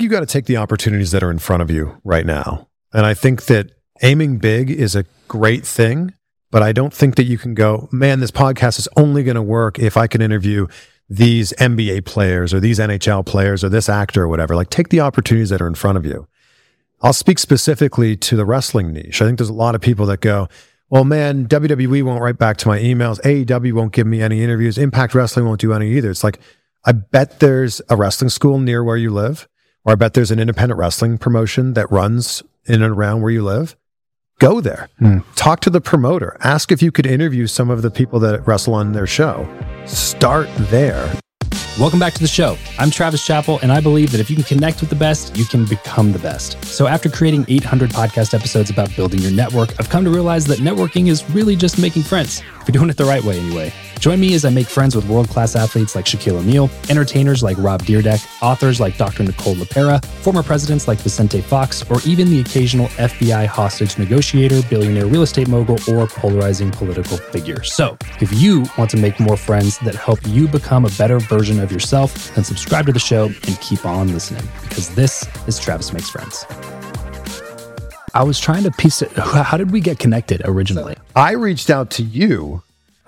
you got to take the opportunities that are in front of you right now. And I think that aiming big is a great thing, but I don't think that you can go, man, this podcast is only going to work if I can interview these NBA players or these NHL players or this actor or whatever. Like, take the opportunities that are in front of you. I'll speak specifically to the wrestling niche. I think there's a lot of people that go, well, man, WWE won't write back to my emails. AEW won't give me any interviews. Impact Wrestling won't do any either. It's like, I bet there's a wrestling school near where you live, or I bet there's an independent wrestling promotion that runs in and around where you live. Go there. Talk to the promoter. Ask if you could interview some of the people that wrestle on their show. Start there. Welcome back to the show. I'm Travis Chappell, and I believe that if you can connect with the best, you can become the best. So after creating 800 podcast episodes about building your network, I've come to realize that networking is really just making friends, if you're doing it the right way anyway. Join me as I make friends with world-class athletes like Shaquille O'Neal, entertainers like Rob Dyrdek, authors like Dr. Nicole LePera, former presidents like Vicente Fox, or even the occasional FBI hostage negotiator, billionaire real estate mogul, or polarizing political figure. So if you want to make more friends that help you become a better version of yourself, then subscribe to the show and keep on listening, because this is Travis Makes Friends. I was trying to piece it. How did we get connected originally? I reached out to you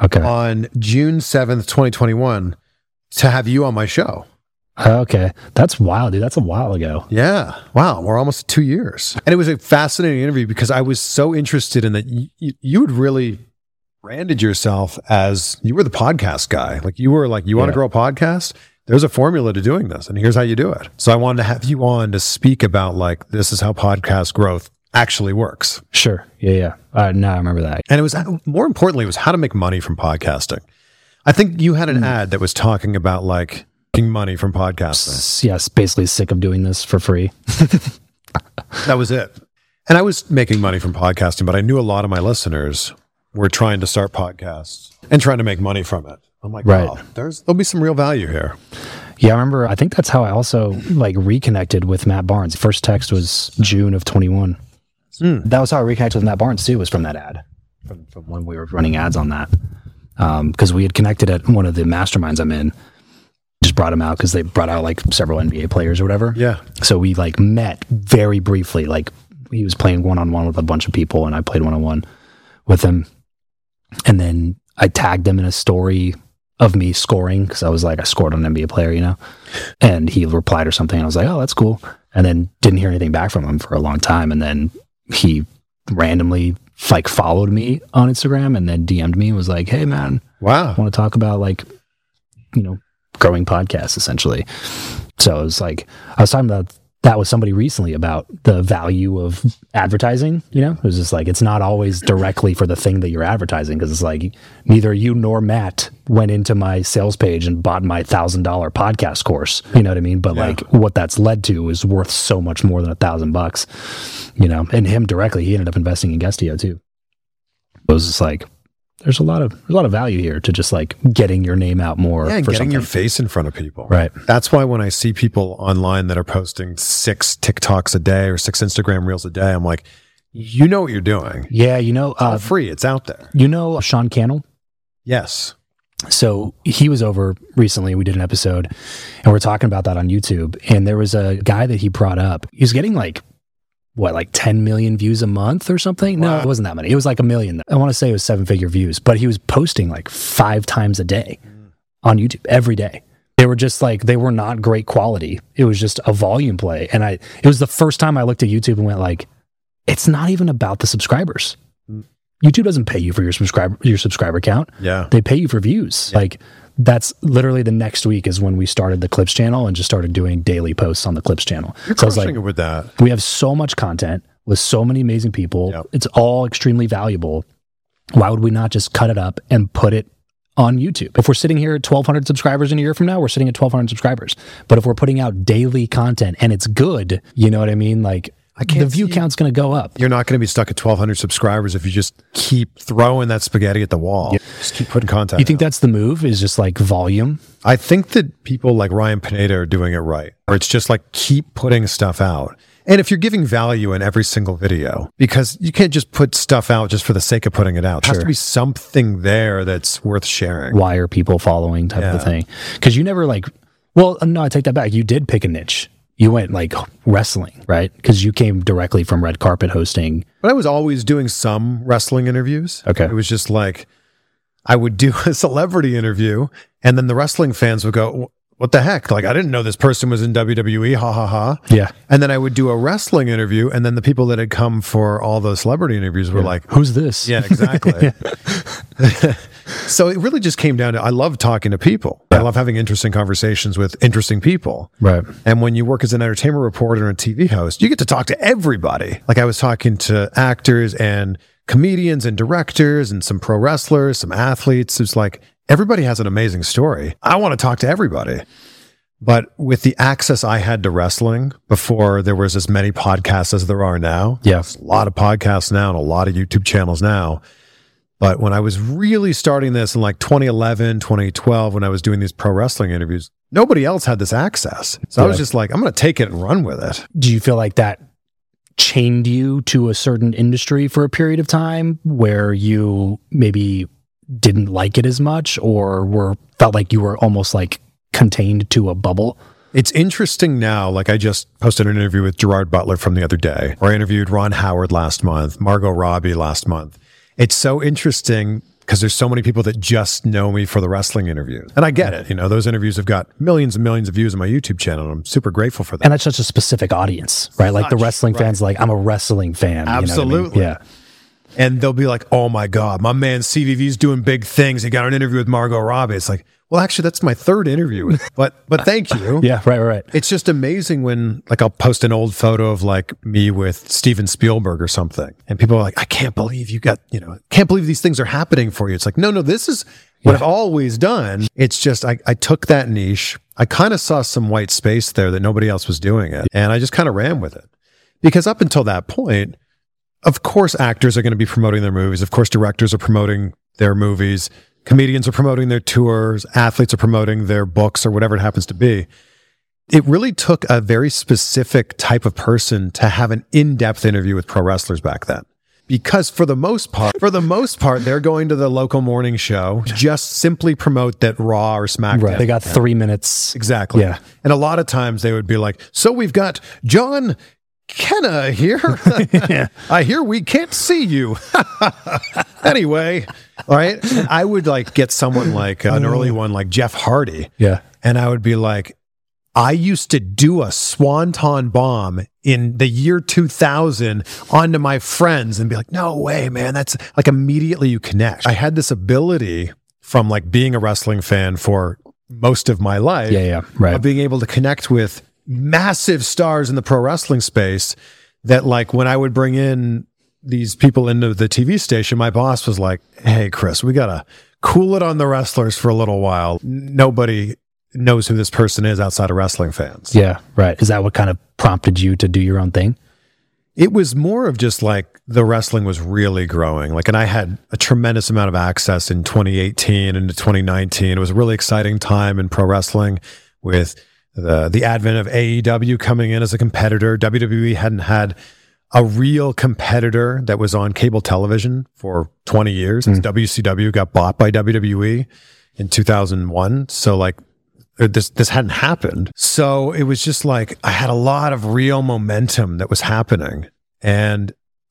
on June 7th, 2021 to have you on my show. Okay. That's wild, dude. That's a while ago. Yeah. Wow. We're almost at 2 years. And it was a fascinating interview because I was so interested in that you had really branded yourself as you were the podcast guy. Like you were like, you want to grow a podcast? There's a formula to doing this, and here's how you do it. So I wanted to have you on to speak about like, this is how podcast growth actually works. Sure. Yeah. No, I remember that. And it was, more importantly, it was how to make money from podcasting. I think you had an ad that was talking about like making money from podcasting. Yes. Basically sick of doing this for free. That was it. And I was making money from podcasting, but I knew a lot of my listeners were trying to start podcasts and trying to make money from it. I'm like, wow, there'll be some real value here. Yeah, I remember, I think that's how I also like reconnected with Matt Barnes. First text was June of 21. That was how I reconnected with Matt Barnes too, was from that ad, from when we were running ads on that. Because we had connected at one of the masterminds I'm in, just brought him out because they brought out like several NBA players or whatever. Yeah. So we like met very briefly, like he was playing one-on-one with a bunch of people and I played one-on-one with him. And then I tagged him in a story of me scoring because I was like, I scored on an NBA player, you know? And he replied or something. And I was like, oh, that's cool. And then didn't hear anything back from him for a long time. And then he randomly like followed me on Instagram and then DM'd me and was like, hey man, wow, I want to talk about like, you know, growing podcasts essentially. So it was like, I was talking about that with somebody recently about the value of advertising, you know, it was just like, it's not always directly for the thing that you're advertising. Cause it's like neither you nor Matt went into my sales page and bought my $1,000 podcast course. You know what I mean? But like what that's led to is worth so much more than $1,000, you know, and him directly, he ended up investing in Guestio too. It was just like, there's a lot of value here to just like getting your name out more. Yeah, and for getting something. your face in front of people. Right. That's why when I see people online that are posting 6 TikToks a day or 6 Instagram reels a day, I'm like, you know what you're doing. Yeah, you know, it's all free. It's out there. You know Sean Cannell? Yes. So he was over recently. We did an episode and we're talking about that on YouTube. And there was a guy that he brought up. He was getting like, what, like 10 million views a month or something? Wow. No, it wasn't that many. It was like 1 million. I want to say it was 7-figure views, but he was posting like 5 times a day on YouTube every day. They were just like, they were not great quality. It was just a volume play. And it was the first time I looked at YouTube and went like, it's not even about the subscribers. YouTube doesn't pay you for your subscriber count. Yeah. They pay you for views. Yeah. Like that's literally the next week is when we started the Clips channel and just started doing daily posts on the Clips channel. You're so I was like, it with that. We have so much content with so many amazing people. Yep. It's all extremely valuable. Why would we not just cut it up and put it on YouTube? If we're sitting here at 1,200 subscribers in a year from now, we're sitting at 1,200 subscribers. But if we're putting out daily content and it's good, you know what I mean? Like, the view count's going to go up. You're not going to be stuck at 1,200 subscribers if you just keep throwing that spaghetti at the wall. Yeah. Just keep putting content. You think that's the move, is just like volume? I think that people like Ryan Pineda are doing it right. Or it's just like keep putting stuff out. And if you're giving value in every single video, because you can't just put stuff out just for the sake of putting it out. There has to be something there that's worth sharing. Why are people following type of thing? Because you never like, well, no, I take that back. You did pick a niche. You went like wrestling, right? Because you came directly from red carpet hosting. But I was always doing some wrestling interviews. Okay. It was just like, I would do a celebrity interview, and then the wrestling fans would go, what the heck? Like, I didn't know this person was in WWE, ha ha ha. Yeah. And then I would do a wrestling interview, and then the people that had come for all those celebrity interviews were like, who's this? yeah, exactly. So it really just came down to, I love talking to people. I love having interesting conversations with interesting people. Right. And when you work as an entertainment reporter and a TV host, you get to talk to everybody. Like I was talking to actors and comedians and directors and some pro wrestlers, some athletes. It's like, everybody has an amazing story. I want to talk to everybody. But with the access I had to wrestling before there was as many podcasts as there are now, there's a lot of podcasts now and a lot of YouTube channels now. But when I was really starting this in like 2011, 2012, when I was doing these pro wrestling interviews, nobody else had this access. So I was just like, I'm going to take it and run with it. Do you feel like that chained you to a certain industry for a period of time where you maybe didn't like it as much, or felt like you were almost like contained to a bubble? It's interesting now. Like I just posted an interview with Gerard Butler from the other day, or I interviewed Ron Howard last month, Margot Robbie last month. It's so interesting because there's so many people that just know me for the wrestling interviews. And I get it. You know, those interviews have got millions and millions of views on my YouTube channel, and I'm super grateful for that. And that's such a specific audience, right? Like the wrestling fans, like, I'm a wrestling fan. Absolutely. You know what I mean? Yeah. And they'll be like, oh my God, my man CVV's doing big things. He got an interview with Margot Robbie. It's like, well, actually, that's my third interview. But thank you. Yeah, right. It's just amazing when, like, I'll post an old photo of like me with Steven Spielberg or something, and people are like, I can't believe you got, can't believe these things are happening for you. It's like, no, this is what I've always done. It's just, I took that niche. I kind of saw some white space there that nobody else was doing it. And I just kind of ran with it. Because up until that point, of course, actors are going to be promoting their movies. Of course, directors are promoting their movies. Comedians are promoting their tours. Athletes are promoting their books or whatever it happens to be. It really took a very specific type of person to have an in-depth interview with pro wrestlers back then. Because for the most part, they're going to the local morning show, just simply promote that Raw or SmackDown. Right. They got 3 minutes. Exactly. Yeah. And a lot of times they would be like, so we've got John Kenna here. I hear we can't see you. Anyway, all right. And I would like get someone like an early one like Jeff Hardy. Yeah. And I would be like, I used to do a swanton bomb in the year 2000 onto my friends and be like, no way, man. That's like immediately you connect. I had this ability from like being a wrestling fan for most of my life. Yeah. Right. Of being able to connect with massive stars in the pro wrestling space that like when I would bring in these people into the TV station, my boss was like, hey, Chris, we got to cool it on the wrestlers for a little while. Nobody knows who this person is outside of wrestling fans. Yeah, right. Is that what kind of prompted you to do your own thing? It was more of just like the wrestling was really growing. Like, and I had a tremendous amount of access in 2018 into 2019. It was a really exciting time in pro wrestling with the advent of AEW coming in as a competitor. WWE hadn't had a real competitor that was on cable television for 20 years since WCW got bought by WWE in 2001. So like this hadn't happened. So it was just like I had a lot of real momentum that was happening. And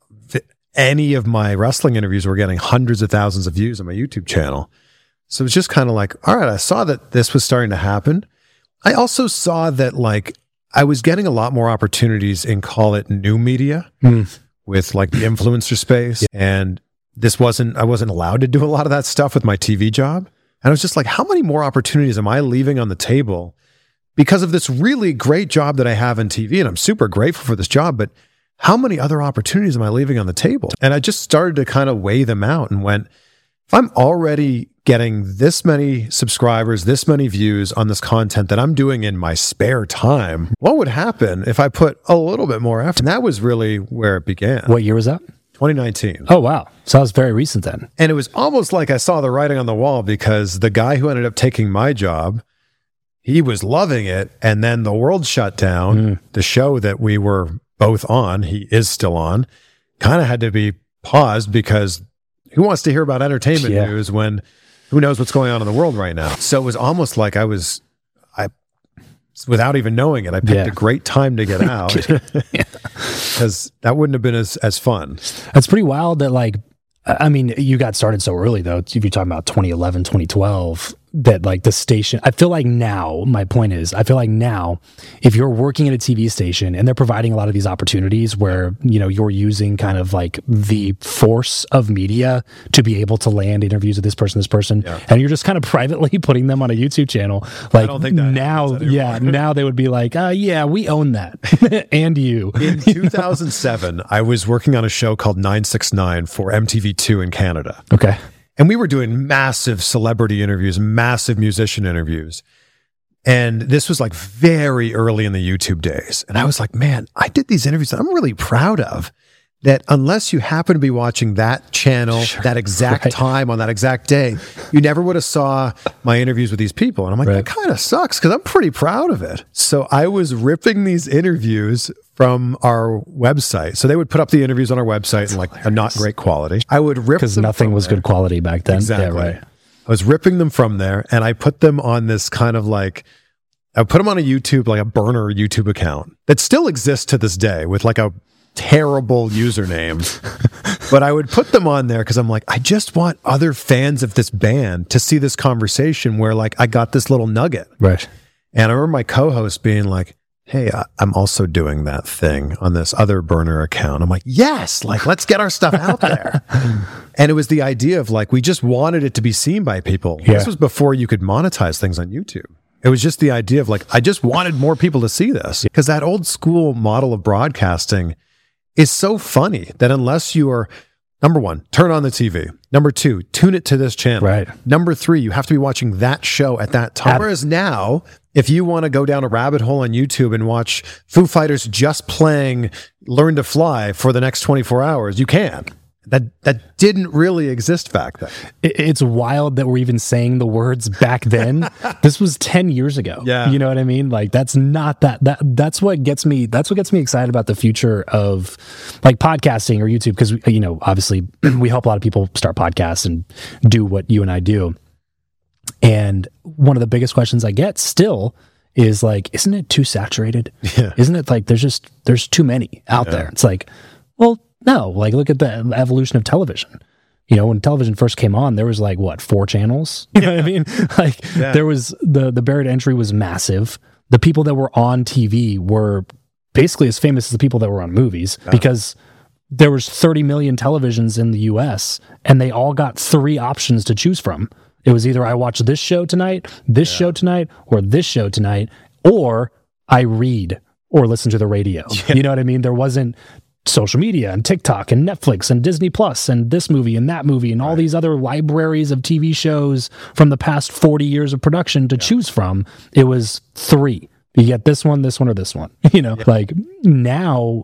any of my wrestling interviews were getting hundreds of thousands of views on my YouTube channel. So it was just kind of like, all right, I saw that this was starting to happen. I also saw that like I was getting a lot more opportunities in, call it, new media with like the influencer space. And I wasn't allowed to do a lot of that stuff with my TV job. And I was just like, how many more opportunities am I leaving on the table because of this really great job that I have in TV? And I'm super grateful for this job, but how many other opportunities am I leaving on the table? And I just started to kind of weigh them out and went, if I'm already getting this many subscribers, this many views on this content that I'm doing in my spare time, what would happen if I put a little bit more effort? And that was really where it began. What year was that? 2019. Oh, wow. So that was very recent then. And it was almost like I saw the writing on the wall because the guy who ended up taking my job, he was loving it. And then the world shut down. The show that we were both on, he is still on, kind of had to be paused because who wants to hear about entertainment news when who knows what's going on in the world right now? So it was almost like I without even knowing it. I picked a great time to get out because that wouldn't have been as fun. That's pretty wild that, like, I mean, you got started so early, though. If you're talking about 2011, 2012, that like the station, I feel like now, my point is, I feel like now, if you're working at a TV station and they're providing a lot of these opportunities where, you know, you're using kind of like the force of media to be able to land interviews with this person, and you're just kind of privately putting them on a YouTube channel. Like, I don't think that now, now they would be like, yeah, we own that. And you. In 2007, I was working on a show called 969 for MTV2 in Canada. Okay. And we were doing massive celebrity interviews, massive musician interviews. And this was like very early in the YouTube days. And I was like, man, I did these interviews that I'm really proud of. That unless you happen to be watching that channel, that exact time on that exact day, you never would have saw my interviews with these people. And I'm like, that kind of sucks because I'm pretty proud of it. So I was ripping these interviews from our website. So they would put up the interviews on our website in like a not great quality. I would rip them because nothing was good quality back then. Exactly. Yeah, right. I was ripping them from there and I put them on this kind of like, I put them on a YouTube, like a burner YouTube account that still exists to this day with like a terrible username. But I would put them on there because I'm like, I just want other fans of this band to see this conversation where like I got this little nugget. Right. And I remember my co-host being like, hey, I'm also doing that thing on this other burner account. I'm like, yes, like, let's get our stuff out there. And it was the idea of like, we just wanted it to be seen by people. Yeah. This was before you could monetize things on YouTube. It was just the idea of like, I just wanted more people to see this because that old school model of broadcasting is so funny that unless you are, number one, turn on the TV. Number two, tune it to this channel. Right. Number three, you have to be watching that show at that time. Whereas now, if you want to go down a rabbit hole on YouTube and watch Foo Fighters just playing Learn to Fly for the next 24 hours, you can. That didn't really exist back then. It's wild that we're even saying the words back then. This was 10 years ago. Yeah. You know what I mean? Like that's not that's what gets me excited about the future of like podcasting or YouTube because you know, obviously we help a lot of people start podcasts and do what you and I do. And one of the biggest questions I get still is like, isn't it too saturated? Yeah. Isn't it like there's too many out there? It's like, well, no, like look at the evolution of television. You know, when television first came on, there was like what, 4 channels? You know what I mean? Like there was the barrier to entry was massive. The people that were on TV were basically as famous as the people that were on movies because there was 30 million televisions in the US and they all got 3 options to choose from. It was either I watch this show tonight, this show tonight, or this show tonight, or I read or listen to the radio. Yeah. You know what I mean? There wasn't social media and TikTok and Netflix and Disney Plus and this movie and that movie and all these other libraries of TV shows from the past 40 years of production to choose from. It was 3. You get this one, or this one. You know, like now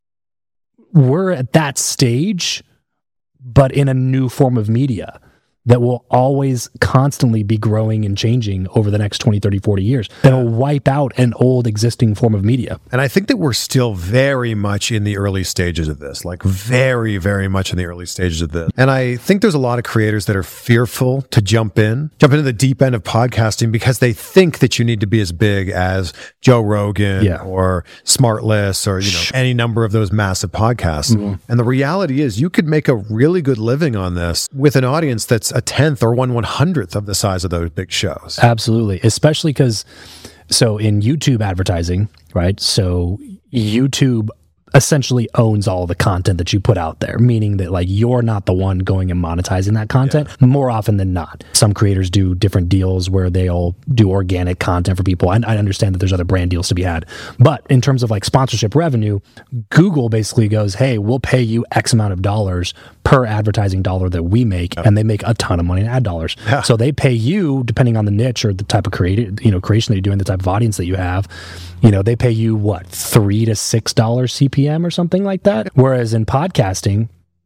we're at that stage, but in a new form of media that will always constantly be growing and changing over the next 20, 30, 40 years. That'll wipe out an old existing form of media. And I think that we're still very much in the early stages of this, like very, very much in the early stages of this. And I think there's a lot of creators that are fearful to jump into the deep end of podcasting because they think that you need to be as big as Joe Rogan or Smartless or, you know, any number of those massive podcasts. Mm-hmm. And the reality is you could make a really good living on this with an audience that's a 10th or 1/100th of the size of those big shows. Absolutely. Especially because, so in YouTube advertising, right? So YouTube essentially owns all the content that you put out there, meaning that like you're not the one going and monetizing that content more often than not. Some creators do different deals where they'll do organic content for people. I understand that there's other brand deals to be had. But in terms of like sponsorship revenue, Google basically goes, hey, we'll pay you X amount of dollars per advertising dollar that we make, and they make a ton of money in ad dollars. Yeah. So they pay you, depending on the niche or the type of creation that you're doing, the type of audience that you have, you know, they pay you what, $3 to $6 CPM or something like that. Whereas in podcasting,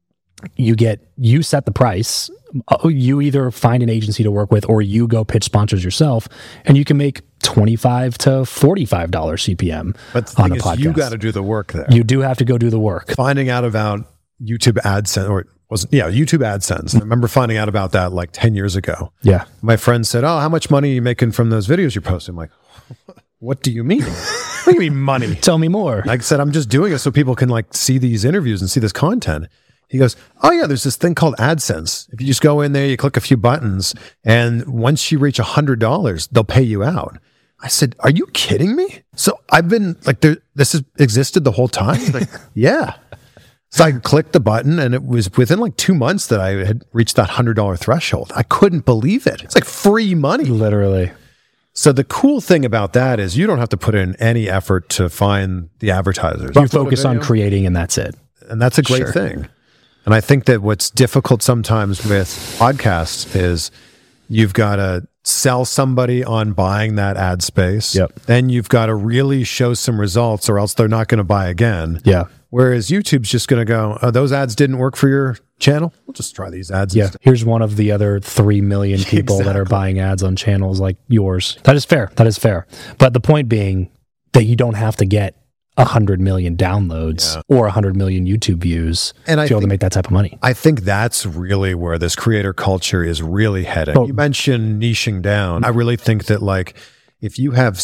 you set the price. You either find an agency to work with or you go pitch sponsors yourself, and you can make $25 to $45 CPM but the on thing a podcast. Is you got to do the work there. You do have to go do the work. Finding out about YouTube AdSense, or YouTube AdSense. I remember finding out about that like 10 years ago. Yeah. My friend said, oh, how much money are you making from those videos you're posting? I'm like, what do you mean? What do you mean money? Tell me more. Like I said, I'm just doing it so people can like see these interviews and see this content. He goes, oh yeah, there's this thing called AdSense. If you just go in there, you click a few buttons, and once you reach $100, they'll pay you out. I said, are you kidding me? So I've been like, this has existed the whole time? He's like, yeah. So I clicked the button, and it was within like 2 months that I had reached that $100 threshold. I couldn't believe it. It's like free money. Literally. So the cool thing about that is you don't have to put in any effort to find the advertisers. You focus on creating, and that's it. And that's a great thing. And I think that what's difficult sometimes with podcasts is you've got to sell somebody on buying that ad space. Yep. Then you've got to really show some results, or else they're not going to buy again. Yeah. Whereas YouTube's just going to go, oh, those ads didn't work for your channel? We'll just try these ads. Yeah. instead. Here's one of the other 3 million people that are buying ads on channels like yours. That is fair. That is fair. But the point being that you don't have to get 100 million downloads or 100 million YouTube views to be able to make that type of money. I think that's really where this creator culture is really heading. You mentioned niching down. I really think that like if you have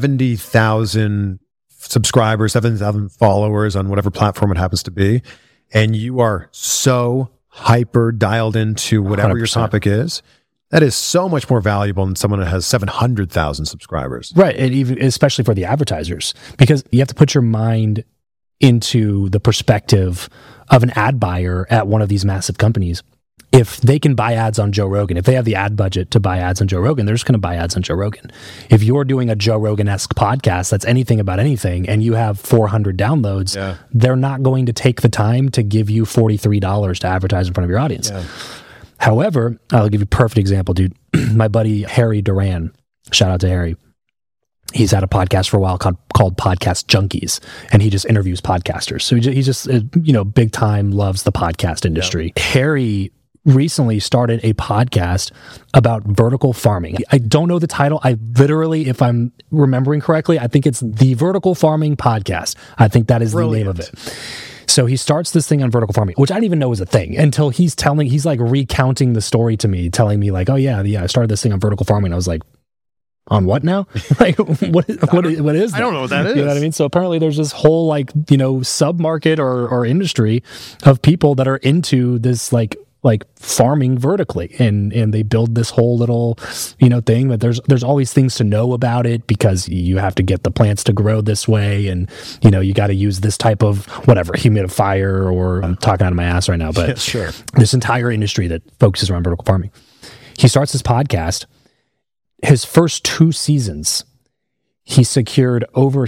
70,000 subscribers, 7,000 followers on whatever platform it happens to be, and you are so hyper dialed into whatever 100%. Your topic is, that is so much more valuable than someone that has 700,000 subscribers. Right. And even especially for the advertisers, because you have to put your mind into the perspective of an ad buyer at one of these massive companies. If they can buy ads on Joe Rogan, if they have the ad budget to buy ads on Joe Rogan, they're just going to buy ads on Joe Rogan. If you're doing a Joe Rogan-esque podcast that's anything about anything and you have 400 downloads, they're not going to take the time to give you $43 to advertise in front of your audience. Yeah. However, I'll give you a perfect example, dude. My buddy Harry Duran, shout out to Harry. He's had a podcast for a while called Podcast Junkies, and he just interviews podcasters. So he just big time loves the podcast industry. Yeah. Harry recently started a podcast about vertical farming. I don't know the title. I literally, if I'm remembering correctly, I think it's the Vertical Farming Podcast. I think that is the name of it. So he starts this thing on vertical farming, which I didn't even know was a thing until he's like recounting the story to me, telling me like, oh yeah, I started this thing on vertical farming. I was like, on what now? Like, what is that? I don't know what that is. You know what I mean? So apparently there's this whole like, sub-market or industry of people that are into this like farming vertically, and they build this whole little thing. But there's always things to know about it, because you have to get the plants to grow this way, and you got to use this type of whatever humidifier, or I'm talking out of my ass right now, but sure. This entire industry that focuses around vertical farming. He starts his podcast. His first 2 seasons, he secured over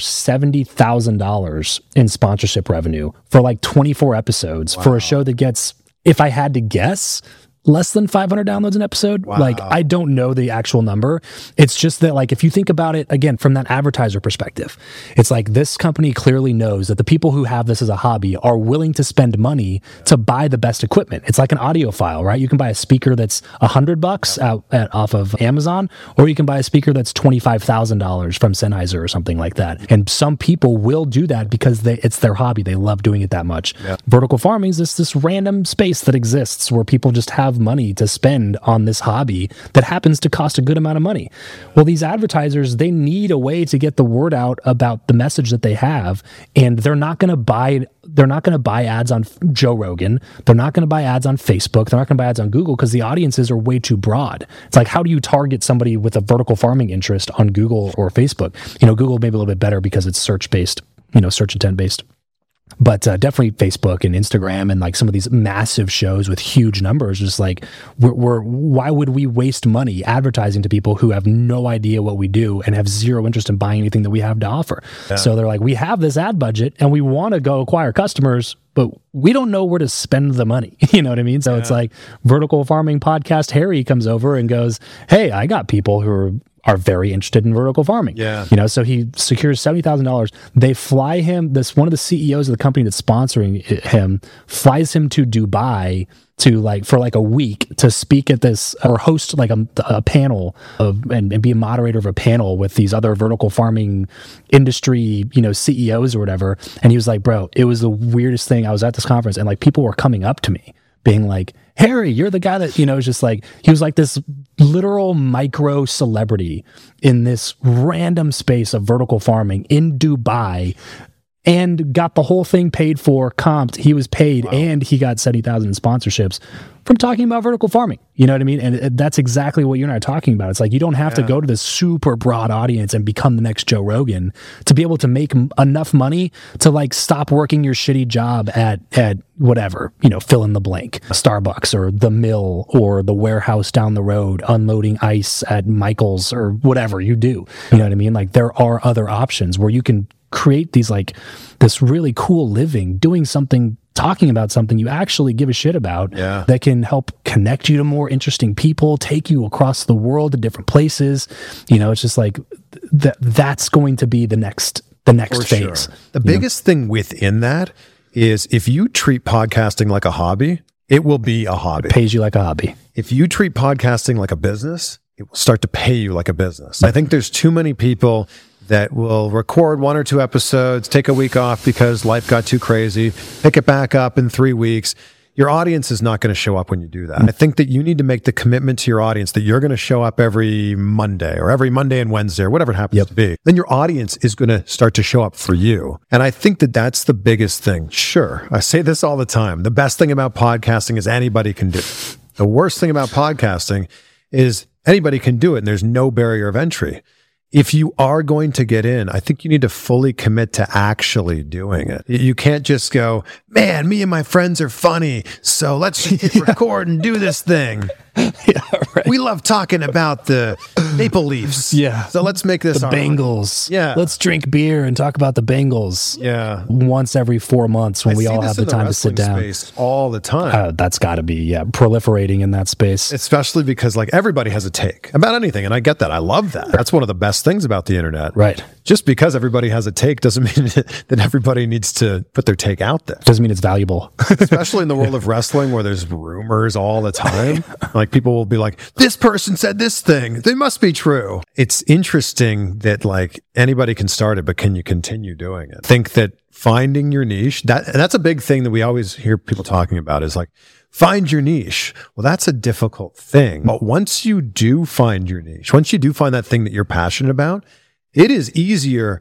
$70,000 in sponsorship revenue for like 24 episodes for a show that gets, if I had to guess, less than 500 downloads an episode. Wow. Like, I don't know the actual number. It's just that, like, if you think about it, again, from that advertiser perspective, it's like this company clearly knows that the people who have this as a hobby are willing to spend money to buy the best equipment. It's like an audiophile, right? You can buy a speaker that's $100 off of Amazon, or you can buy a speaker that's $25,000 from Sennheiser or something like that. And some people will do that because it's their hobby. They love doing it that much. Yeah. Vertical farming is this random space that exists where people just have money to spend on this hobby that happens to cost a good amount of money. Well, these advertisers, they need a way to get the word out about the message that they have, and they're not going to buy ads on Joe Rogan. They're not going to buy ads on Facebook. They're not going to buy ads on Google, because the audiences are way too broad. It's like, how do you target somebody with a vertical farming interest on Google or Facebook? Google may be a little bit better because it's search-based, search intent-based. But definitely Facebook and Instagram and like some of these massive shows with huge numbers, just like why would we waste money advertising to people who have no idea what we do and have zero interest in buying anything that we have to offer? Yeah. So they're like, we have this ad budget and we want to go acquire customers, but we don't know where to spend the money. You know what I mean? So It's like Vertical Farming Podcast Harry comes over and goes, hey, I got people who are very interested in vertical farming. Yeah. So he secures $70,000. They fly him, one of the CEOs of the company that's sponsoring him flies him to Dubai for a week to speak at this, or host like a panel and be a moderator of a panel with these other vertical farming industry, CEOs or whatever. And he was like, bro, it was the weirdest thing. I was at this conference and like people were coming up to me being like, Harry, you're the guy that, is just like, he was like this literal micro celebrity in this random space of vertical farming in Dubai, and got the whole thing paid for, comped. He was paid, and he got 70,000 in sponsorships from talking about vertical farming. You know what I mean? And that's exactly what you and I are talking about. It's like, you don't have to go to this super broad audience and become the next Joe Rogan to be able to make enough money to like stop working your shitty job at whatever, fill in the blank, Starbucks or the mill or the warehouse down the road, unloading ice at Michael's or whatever you do. You know what I mean? Like, there are other options where you can create these, like, this really cool living doing something, talking about something you actually give a shit about, that can help connect you to more interesting people, take you across the world to different places. It's just like that's going to be the next phase. Sure. The biggest thing within that is, if you treat podcasting like a hobby, it will be a hobby. It pays you like a hobby. If you treat podcasting like a business, it will start to pay you like a business. I think there's too many people that will record 1 or 2 episodes, take a week off because life got too crazy, pick it back up in 3 weeks. Your audience is not going to show up when you do that. I think that you need to make the commitment to your audience that you're going to show up every Monday or every Monday and Wednesday or whatever it happens to be. Then your audience is going to start to show up for you. And I think that that's the biggest thing. Sure, I say this all the time. The best thing about podcasting is anybody can do it. The worst thing about podcasting is anybody can do it and there's no barrier of entry. If you are going to get in, I think you need to fully commit to actually doing it. You can't just go, man, me and my friends are funny, so let's just record and do this thing. Right. We love talking about the Maple Leafs. So let's make this the Bengals. Let's drink beer and talk about the Bengals. Once every 4 months when we all have the time to sit down. Space all the time. That's got to be proliferating in that space. Especially because like everybody has a take about anything, and I get that. I love that. That's one of the best things about the internet. Right. Just because everybody has a take doesn't mean that everybody needs to put their take out there. Doesn't mean it's valuable. Especially in the world of wrestling where there's rumors all the time. Like people will be like, this person said this thing. They must be true. It's interesting that like anybody can start it, but can you continue doing it? Think that finding your niche, that's a big thing that we always hear people talking about is like, find your niche. Well, that's a difficult thing. But once you do find your niche, once you do find that thing that you're passionate about, it is easier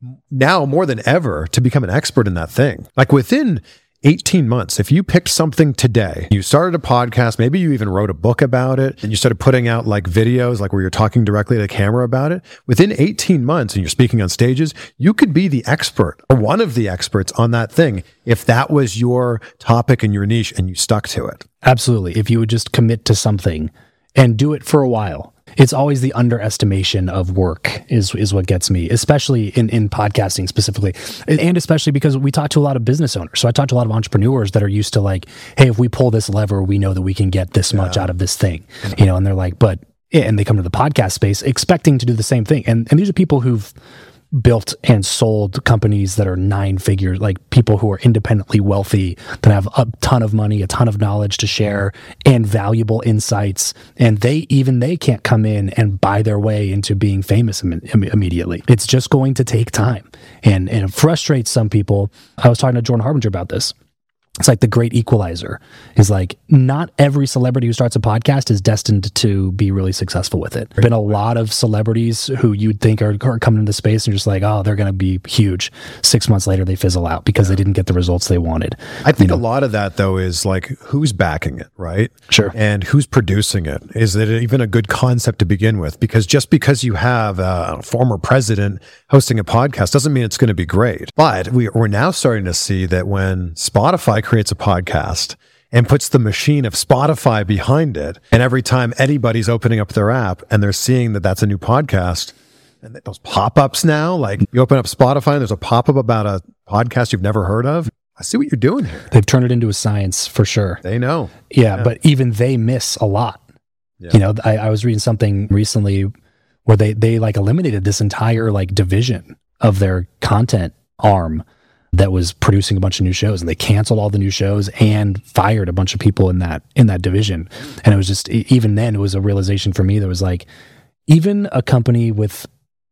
now more than ever to become an expert in that thing. Like within 18 months, if you picked something today, you started a podcast, maybe you even wrote a book about it, and you started putting out like videos, like where you're talking directly to the camera about it, within 18 months, and you're speaking on stages, you could be the expert or one of the experts on that thing if that was your topic and your niche and you stuck to it. Absolutely. If you would just commit to something and do it for a while. It's always the underestimation of work is what gets me, especially in podcasting specifically. And especially because we talk to a lot of business owners. So I talk to a lot of entrepreneurs that are used to like, hey, if we pull this lever, we know that we can get this much out of this thing, and they're like, and they come to the podcast space expecting to do the same thing. And these are people who've built and sold companies that are 9 figures, like people who are independently wealthy, that have a ton of money, a ton of knowledge to share, and valuable insights. And they can't come in and buy their way into being famous immediately. It's just going to take time. And it frustrates some people. I was talking to Jordan Harbinger about this. It's like the great equalizer is like, not every celebrity who starts a podcast is destined to be really successful with it. There's been a lot of celebrities who you'd think are coming into space and just like, oh, they're going to be huge. 6 months later, they fizzle out because they didn't get the results they wanted. I think a lot of that though is like, who's backing it, right? Sure. And who's producing it? Is it even a good concept to begin with? Because just because you have a former president hosting a podcast doesn't mean it's going to be great. But we're now starting to see that when Spotify creates a podcast and puts the machine of Spotify behind it, and every time anybody's opening up their app and they're seeing that that's a new podcast, and those pop-ups now, like you open up Spotify and there's a pop-up about a podcast you've never heard of. I see what you're doing here. They've turned it into a science for sure. They know. Yeah. But even they miss a lot. Yeah. I was reading something recently where they like eliminated this entire like division of their content arm that was producing a bunch of new shows, and they canceled all the new shows and fired a bunch of people in that division. And it was just, even then it was a realization for me that was like, even a company with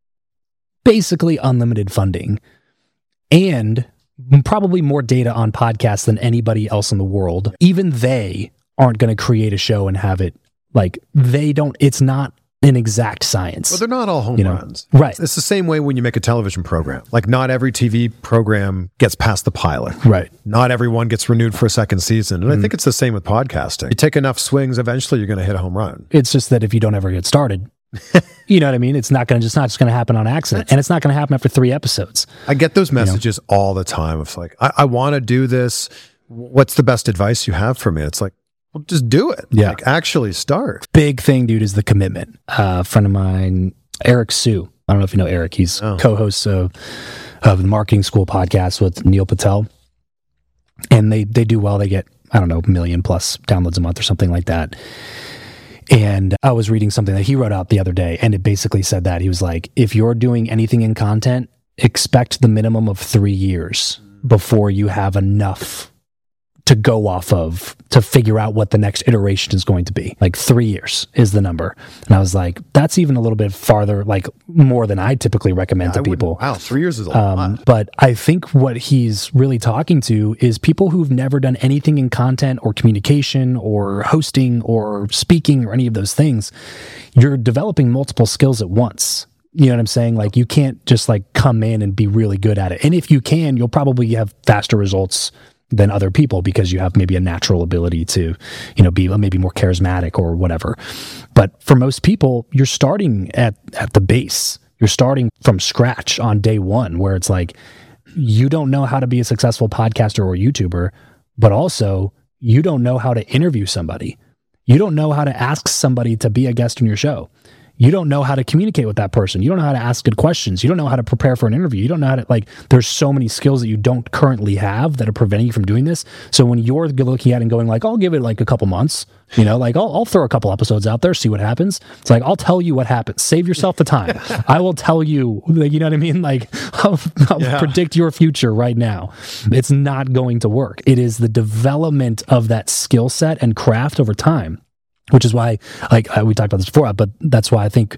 basically unlimited funding and probably more data on podcasts than anybody else in the world, even they aren't going to create a show and have it like it's not an exact science. Well, they're not all home runs. Right. It's the same way when you make a television program. Like, not every TV program gets past the pilot. Right. Not everyone gets renewed for a second season. And I think it's the same with podcasting. You take enough swings, eventually you're going to hit a home run. It's just that if you don't ever get started, you know what I mean? It's not just going to happen on accident. And it's not going to happen after 3 episodes. I get those messages all the time. It's like, I want to do this. What's the best advice you have for me? It's like, well, just do it. Yeah. Like, actually start. Big thing, dude, is the commitment. A friend of mine, Eric Sue. I don't know if you know Eric. He's co-host of the Marketing School podcast with Neil Patel. And they do well. They get, I don't know, 1 million plus downloads a month or something like that. And I was reading something that he wrote out the other day, and it basically said that. He was like, if you're doing anything in content, expect the minimum of 3 years before you have enough to go off of to figure out what the next iteration is going to be. Like 3 years is the number. And I was like, that's even a little bit farther, like more than I typically recommend to people. Wow, 3 years is a lot. But I think what he's really talking to is people who've never done anything in content or communication or hosting or speaking or any of those things. You're developing multiple skills at once. You know what I'm saying? Like, you can't just like come in and be really good at it. And if you can, you'll probably have faster results than other people because you have maybe a natural ability to, be maybe more charismatic or whatever. But for most people, you're starting at the base. You're starting from scratch on day one, where it's like, you don't know how to be a successful podcaster or YouTuber, but also you don't know how to interview somebody. You don't know how to ask somebody to be a guest on your show. You don't know how to communicate with that person. You don't know how to ask good questions. You don't know how to prepare for an interview. You don't know how to, there's so many skills that you don't currently have that are preventing you from doing this. So when you're looking at it and going like, I'll give it like a couple months, I'll throw a couple episodes out there, see what happens. It's like, I'll tell you what happens. Save yourself the time. I will tell you, you know what I mean? Like, I'll predict your future right now. It's not going to work. It is the development of that skill set and craft over time. Which is why, we talked about this before, but that's why I think,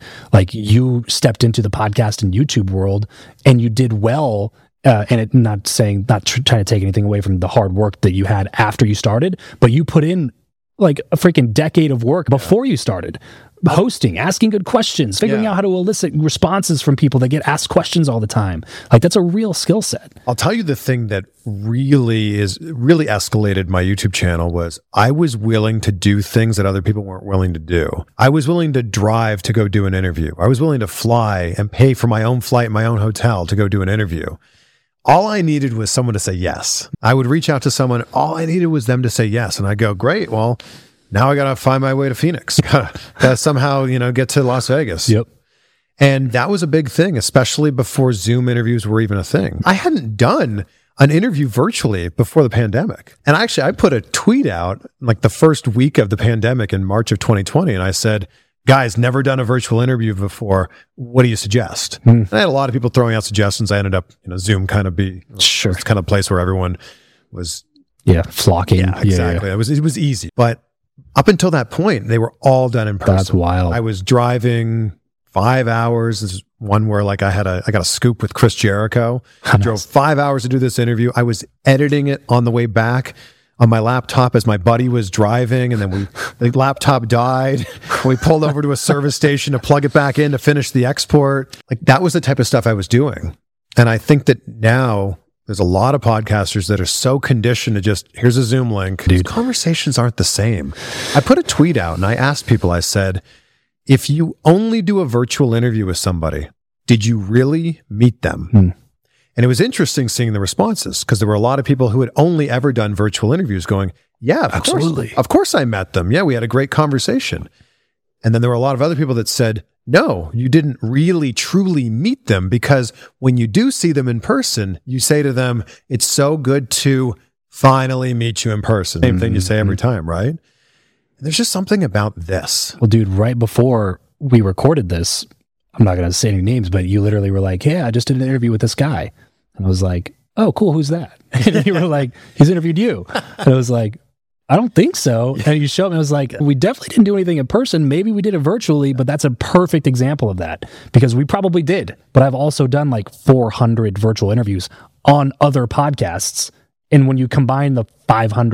you stepped into the podcast and YouTube world and you did well, and not trying to take anything away from the hard work that you had after you started, but you put in, a freaking decade of work before you started. Hosting, asking good questions, figuring out how to elicit responses from people that get asked questions all the time. That's a real skill set. I'll tell you the thing that really escalated my YouTube channel was I was willing to do things that other people weren't willing to do. I was willing to drive to go do an interview. I was willing to fly and pay for my own flight, my own hotel to go do an interview. All I needed was someone to say yes. I would reach out to someone. All I needed was them to say yes. And I go, great. Well, now I got to find my way to Phoenix. Gotta somehow, get to Las Vegas. Yep. And that was a big thing, especially before Zoom interviews were even a thing. I hadn't done an interview virtually before the pandemic. And actually, I put a tweet out the first week of the pandemic in March of 2020. And I said, guys, never done a virtual interview before. What do you suggest? And I had a lot of people throwing out suggestions. I ended up, Zoom kind of it's kind of a place where everyone was flocking. Yeah, exactly. Yeah. It was easy. But up until that point, they were all done in person. That's wild. I was driving 5 hours. This is one where I got a scoop with Chris Jericho. I drove 5 hours to do this interview. I was editing it on the way back on my laptop as my buddy was driving, and then the laptop died. We pulled over to a service station to plug it back in to finish the export. That was the type of stuff I was doing. And I think that now there's a lot of podcasters that are so conditioned to just, here's a Zoom link. Dude, conversations aren't the same. I put a tweet out and I asked people, I said, if you only do a virtual interview with somebody, did you really meet them? And it was interesting seeing the responses because there were a lot of people who had only ever done virtual interviews going, yeah, absolutely. Of course I met them. Yeah, we had a great conversation. And then there were a lot of other people that said, no, you didn't really truly meet them, because when you do see them in person, you say to them, it's so good to finally meet you in person. Same thing you say every time, right? And there's just something about this. Well, dude, right before we recorded this, I'm not going to say any names, but you literally were like, yeah, I just did an interview with this guy. And I was like, oh, cool, who's that? And you were like, he's interviewed you. And I was like, I don't think so. And you showed me, I was like, we definitely didn't do anything in person. Maybe we did it virtually, but that's a perfect example of that, because we probably did. But I've also done 400 virtual interviews on other podcasts. And when you combine the 500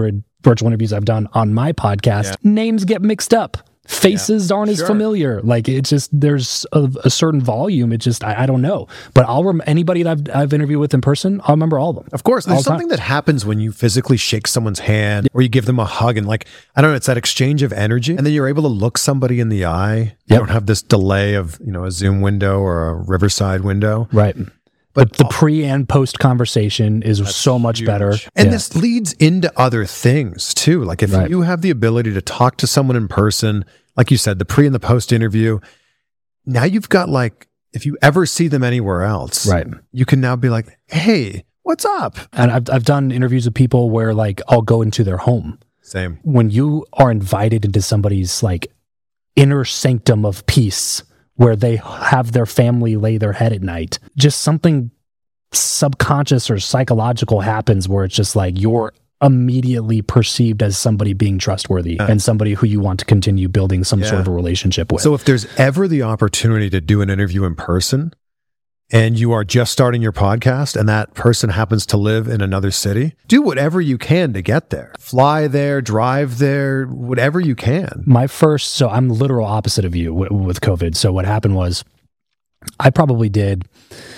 virtual interviews I've done on my podcast, names get mixed up. Faces aren't as familiar. Like, it's just, there's a certain volume. It just, I don't know. But anybody that I've interviewed with in person, I'll remember all of them. Of course. There's something that happens when you physically shake someone's hand or you give them a hug and like, I don't know, it's that exchange of energy. And then you're able to look somebody in the eye. You don't have this delay of, a Zoom window or a Riverside window. Right. But the pre and post conversation is so much better. And this leads into other things too. Like if you have the ability to talk to someone in person, like you said, the pre and the post interview, now you've got like, if you ever see them anywhere else, you can now be like, hey, what's up? And I've done interviews with people where like I'll go into their home. Same. When you are invited into somebody's like inner sanctum of peace, where they have their family lay their head at night, just something subconscious or psychological happens where it's just like you're immediately perceived as somebody being trustworthy and somebody who you want to continue building some sort of a relationship with. So if there's ever the opportunity to do an interview in person and you are just starting your podcast and that person happens to live in another city, do whatever you can to get there. Fly there, drive there, whatever you can. So I'm the literal opposite of you with COVID. So what happened was I probably did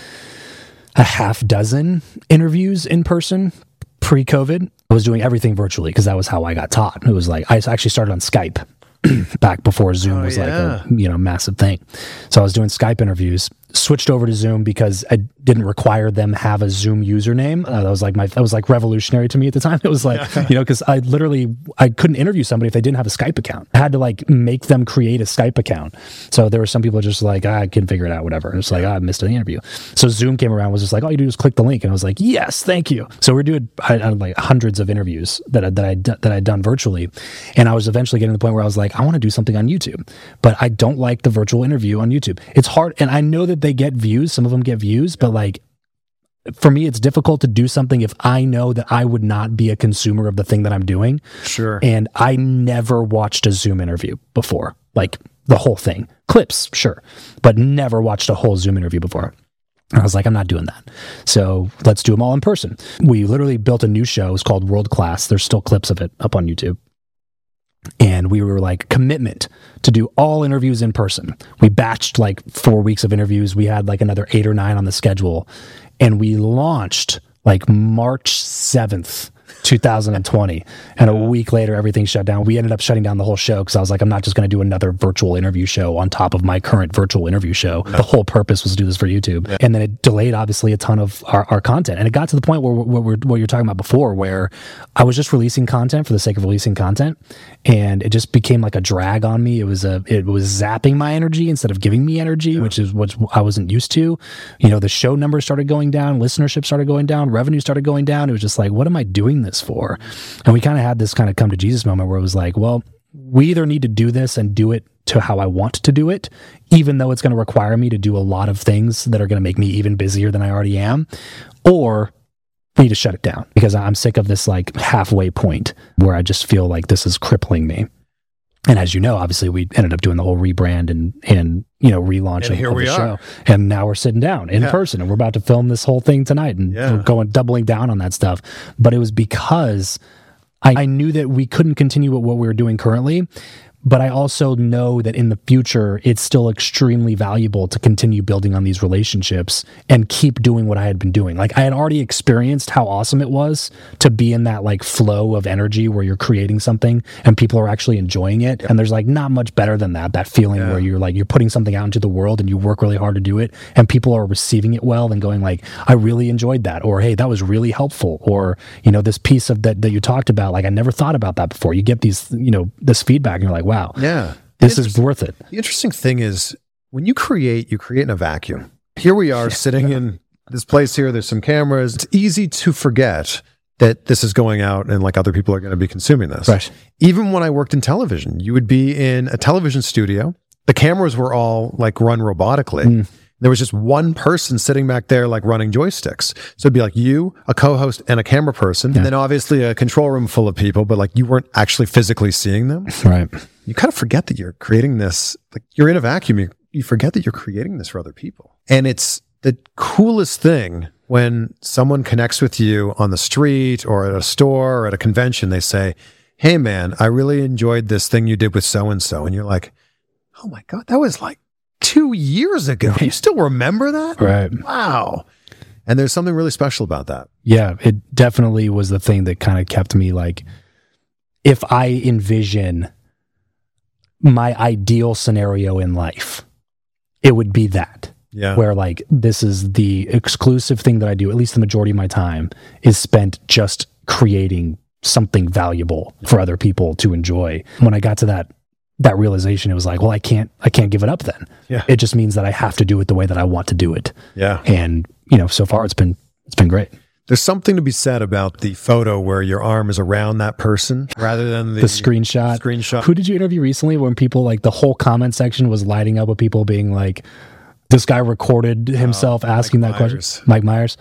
a half dozen interviews in person pre-COVID. I was doing everything virtually because that was how I got taught. It was like, I actually started on Skype back before Zoom was like a massive thing. So I was doing Skype interviews, switched over to Zoom because I didn't require them have a Zoom username. That was like revolutionary to me at the time. It was like, because I couldn't interview somebody if they didn't have a Skype account. I had to like make them create a Skype account. So there were some people just like, I can figure it out, whatever. And it's like, I missed an interview. So Zoom came around, was just like, all you do is click the link. And I was like, yes, thank you. So we're doing I had like hundreds of interviews that I'd done virtually. And I was eventually getting to the point where I was like, I want to do something on YouTube, but I don't like the virtual interview on YouTube. It's hard. And I know that they get views. Some of them get views, but like, for me, it's difficult to do something if I know that I would not be a consumer of the thing that I'm doing. Sure. And I never watched a Zoom interview before, like the whole thing. Clips, sure, but never watched a whole Zoom interview before. And I was like, I'm not doing that. So let's do them all in person. We literally built a new show. It's called World Class. There's still clips of it up on YouTube. And we were like, commitment to do all interviews in person. We batched like 4 weeks of interviews. We had like another 8 or 9 on the schedule. And we launched like March 7th, 2020. And a week later, everything shut down. We ended up shutting down the whole show because I was like, I'm not just going to do another virtual interview show on top of my current virtual interview show. The whole purpose was to do this for YouTube. And then it delayed, obviously, a ton of our content. And it got to the point where what you're talking about before, where I was just releasing content for the sake of releasing content. And it just became like a drag on me. It was zapping my energy instead of giving me energy, which is what I wasn't used to. The show numbers started going down, listenership started going down, revenue started going down. It was just like, what am I doing this for? And we kind of had this kind of come to Jesus moment where it was like, well, we either need to do this and do it to how I want to do it, even though it's going to require me to do a lot of things that are going to make me even busier than I already am, or we need to shut it down because I'm sick of this like halfway point where I just feel like this is crippling me. And as you know, obviously we ended up doing the whole rebrand and relaunch of the show. And now we're sitting down in person and we're about to film this whole thing tonight and we're doubling down on that stuff. But it was because I knew that we couldn't continue with what we were doing currently. But I also know that in the future, it's still extremely valuable to continue building on these relationships and keep doing what I had been doing. Like I had already experienced how awesome it was to be in that like flow of energy where you're creating something and people are actually enjoying it. And there's like not much better than that feeling where you're like, you're putting something out into the world and you work really hard to do it and people are receiving it well and going like, I really enjoyed that. Or, hey, that was really helpful. Or, this piece of that you talked about, like I never thought about that before. You get these, this feedback and you're like, wow. Yeah. This is worth it. The interesting thing is when you create in a vacuum. Here we are sitting in this place here. There's some cameras. It's easy to forget that this is going out and like other people are going to be consuming this. Right. Even when I worked in television, you would be in a television studio. The cameras were all like run robotically. There was just one person sitting back there like running joysticks. So it'd be like you, a co-host, and a camera person. And then obviously a control room full of people, but like you weren't actually physically seeing them. Right. You kind of forget that you're creating this, like you're in a vacuum. You forget that you're creating this for other people. And it's the coolest thing when someone connects with you on the street or at a store or at a convention. They say, hey man, I really enjoyed this thing you did with so-and-so. And you're like, oh my God, that was like 2 years ago. You still remember that? Right. Wow. And there's something really special about that. Yeah, it definitely was the thing that kind of kept me like, if I envision my ideal scenario in life, it would be that. Yeah. Where like, this is the exclusive thing that I do, at least the majority of my time is spent just creating something valuable for other people to enjoy. When I got to that realization, it was like, well, I can't give it up then. Yeah. It just means that I have to do it the way that I want to do it. Yeah. And, so far it's been great. There's something to be said about the photo where your arm is around that person rather than the screenshot. Who did you interview recently when people like the whole comment section was lighting up with people being like, this guy recorded himself asking that question? Mike Myers.